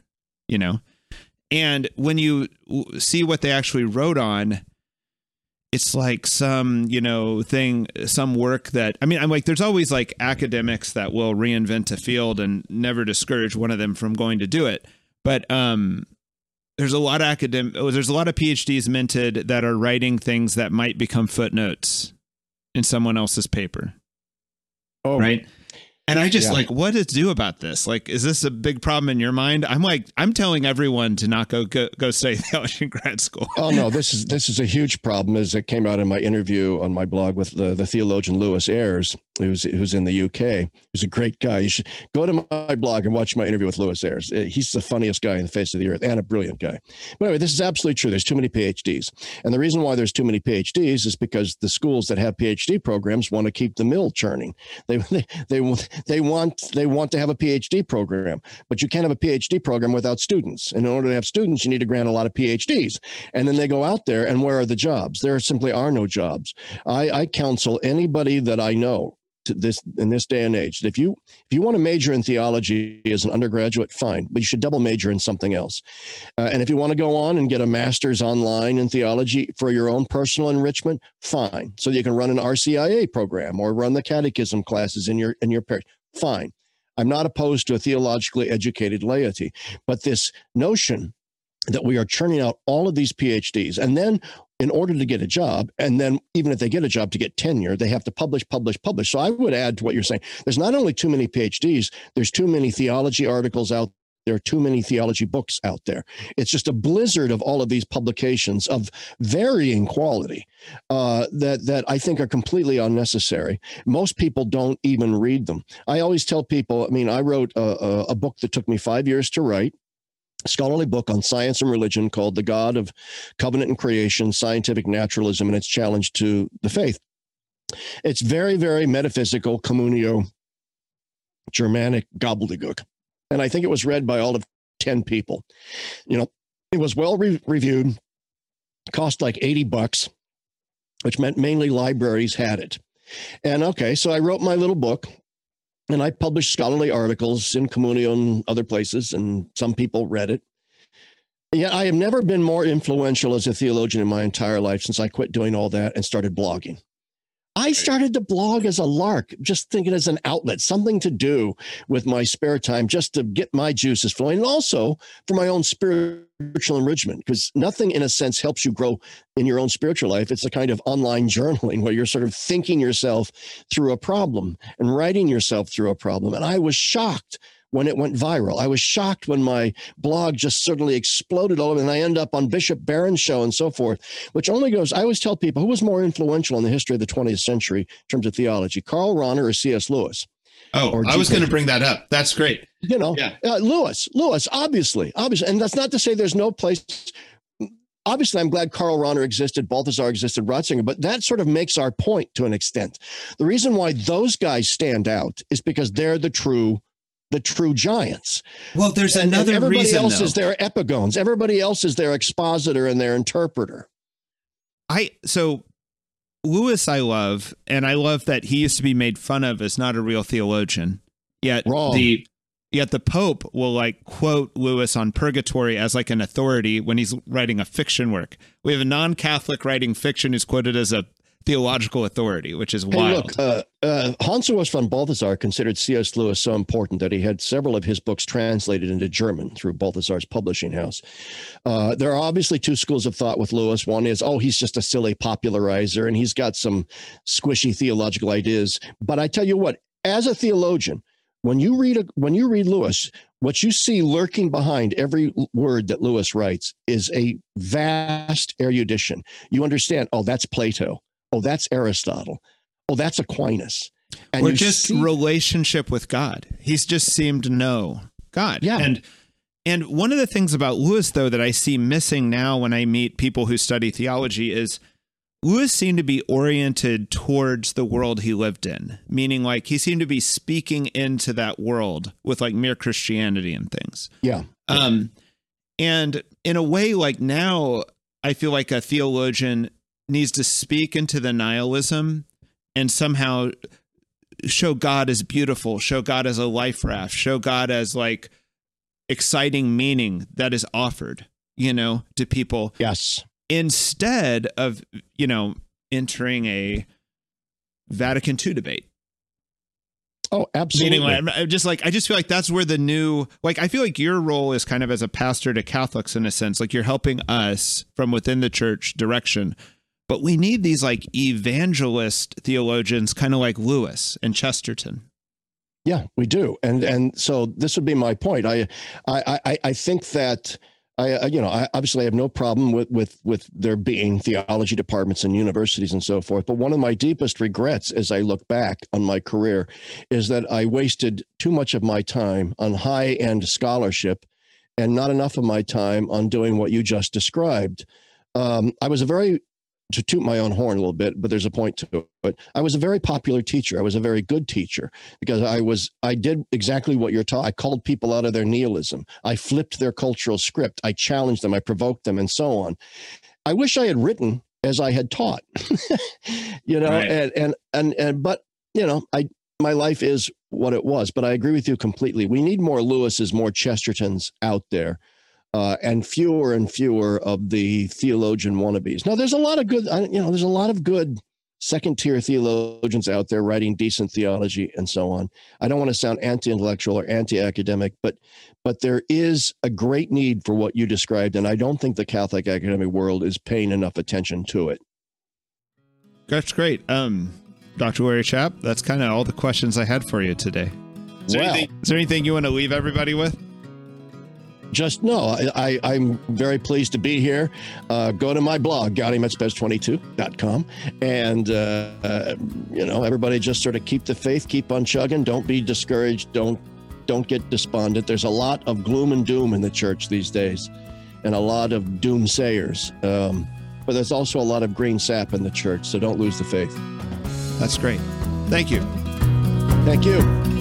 And when you see what they actually wrote on, it's like some thing, some work that I'm like, there's always like academics that will reinvent a field and never discourage one of them from going to do it. But there's a lot of PhDs minted that are writing things that might become footnotes in someone else's paper. Oh, right. And I just like, what to do about this? Like, is this a big problem in your mind? I'm telling everyone to not go study theology in grad school. Oh no, this is a huge problem, as it came out in my interview on my blog with the theologian Lewis Ayres, who's in the UK. He's a great guy. You should go to my blog and watch my interview with Lewis Ayres. He's the funniest guy in the face of the earth and a brilliant guy. But anyway, this is absolutely true. There's too many PhDs. And the reason why there's too many PhDs is because the schools that have PhD programs want to keep the mill churning. They want to have a PhD program, but you can't have a PhD program without students. And in order to have students, you need to grant a lot of PhDs. And then they go out there, and where are the jobs? There simply are no jobs. I counsel anybody that I know in this day and age, that if you want to major in theology as an undergraduate, fine, but you should double major in something else. And if you want to go on and get a master's online in theology for your own personal enrichment, fine. So you can run an RCIA program or run the catechism classes in your parish. Fine. I'm not opposed to a theologically educated laity, but this notion that we are churning out all of these PhDs, and then in order to get a job, and then even if they get a job to get tenure, they have to publish. So I would add to what you're saying. There's not only too many PhDs, there's too many theology articles out There are too many theology books out there. It's just a blizzard of all of these publications of varying quality that I think are completely unnecessary. Most people don't even read them. I always tell people, I mean, I wrote a book that took me 5 years to write, a scholarly book on science and religion called The God of Covenant and Creation, Scientific Naturalism, and its Challenge to the Faith. It's very, very metaphysical, communio, Germanic gobbledygook. And I think it was read by all of 10 people. You know, it was well reviewed, cost like $80, which meant mainly libraries had it. And okay, so I wrote my little book, and I published scholarly articles in Communio and other places, and some people read it. Yet I have never been more influential as a theologian in my entire life since I quit doing all that and started blogging. I started to blog as a lark, just thinking as an outlet, something to do with my spare time, just to get my juices flowing, and also for my own spiritual enrichment, because nothing, in a sense, helps you grow in your own spiritual life. It's a kind of online journaling where you're sort of thinking yourself through a problem and writing yourself through a problem. And I was shocked when it went viral. I was shocked when my blog just suddenly exploded all over, and I end up on Bishop Barron's show and so forth, which only goes, I always tell people, who was more influential in the history of the 20th century in terms of theology, Karl Rahner or C.S. Lewis? Oh, I was going to bring that up. That's great. You know, yeah. Lewis, obviously. And that's not to say there's no place. Obviously, I'm glad Karl Rahner existed, Balthasar existed, Ratzinger, but that sort of makes our point to an extent. The reason why those guys stand out is because they're the true giants. Well, there's another everybody reason. Everybody else though. is their epigones. Everybody else is their expositor and their interpreter. So Lewis I love, and I love that he used to be made fun of as not a real theologian. Yet Wrong. Yet the Pope will like quote Lewis on purgatory as like an authority when he's writing a fiction work. We have a non-Catholic writing fiction who's quoted as a theological authority, which is wild. Look, Hans Urs von Balthasar considered C.S. Lewis so important that he had several of his books translated into German through Balthasar's publishing house. There are obviously two schools of thought with Lewis. One is, he's just a silly popularizer, and he's got some squishy theological ideas. But I tell you what, as a theologian, when you read Lewis, what you see lurking behind every word that Lewis writes is a vast erudition. You understand, that's Plato. Oh, that's Aristotle. Oh, that's Aquinas. And or just relationship with God. He's just seemed to know God. Yeah. And one of the things about Lewis, though, that I see missing now when I meet people who study theology is Lewis seemed to be oriented towards the world he lived in, meaning like he seemed to be speaking into that world with like mere Christianity and things. Yeah. And in a way, like now, I feel like a theologian needs to speak into the nihilism and somehow show God as beautiful, show God as a life raft, show God as like exciting meaning that is offered, to people. Yes. Instead of, entering a Vatican II debate. Oh, absolutely. Meaning, I just feel like that's where the new, I feel like your role is kind of as a pastor to Catholics in a sense, like you're helping us from within the church direction. But we need these like evangelist theologians, kind of like Lewis and Chesterton. Yeah, we do. And so this would be my point. I think that I obviously have no problem with there being theology departments in universities and so forth. But one of my deepest regrets as I look back on my career is that I wasted too much of my time on high-end scholarship and not enough of my time on doing what you just described. I was to toot my own horn a little bit, but there's a point to it. I was a very popular teacher. I was a very good teacher because I did exactly what you're taught. I called people out of their nihilism. I flipped their cultural script. I challenged them. I provoked them and so on. I wish I had written as I had taught, right. But my life is what it was, but I agree with you completely. We need more Lewises, more Chestertons out there. And fewer of the theologian wannabes. Now, there's a lot of good second-tier theologians out there writing decent theology and so on. I don't want to sound anti-intellectual or anti-academic, but there is a great need for what you described, and I don't think the Catholic academic world is paying enough attention to it. That's great. Dr. Larry Chapp, that's kind of all the questions I had for you today. Is there anything you want to leave everybody with? just no, I'm very pleased to be here. Go to my blog, GaudiumEtSpes22.com. And, everybody just sort of keep the faith, keep on chugging. Don't be discouraged. Don't get despondent. There's a lot of gloom and doom in the church these days and a lot of doomsayers. But there's also a lot of green sap in the church. So don't lose the faith. That's great. Thank you. Thank you.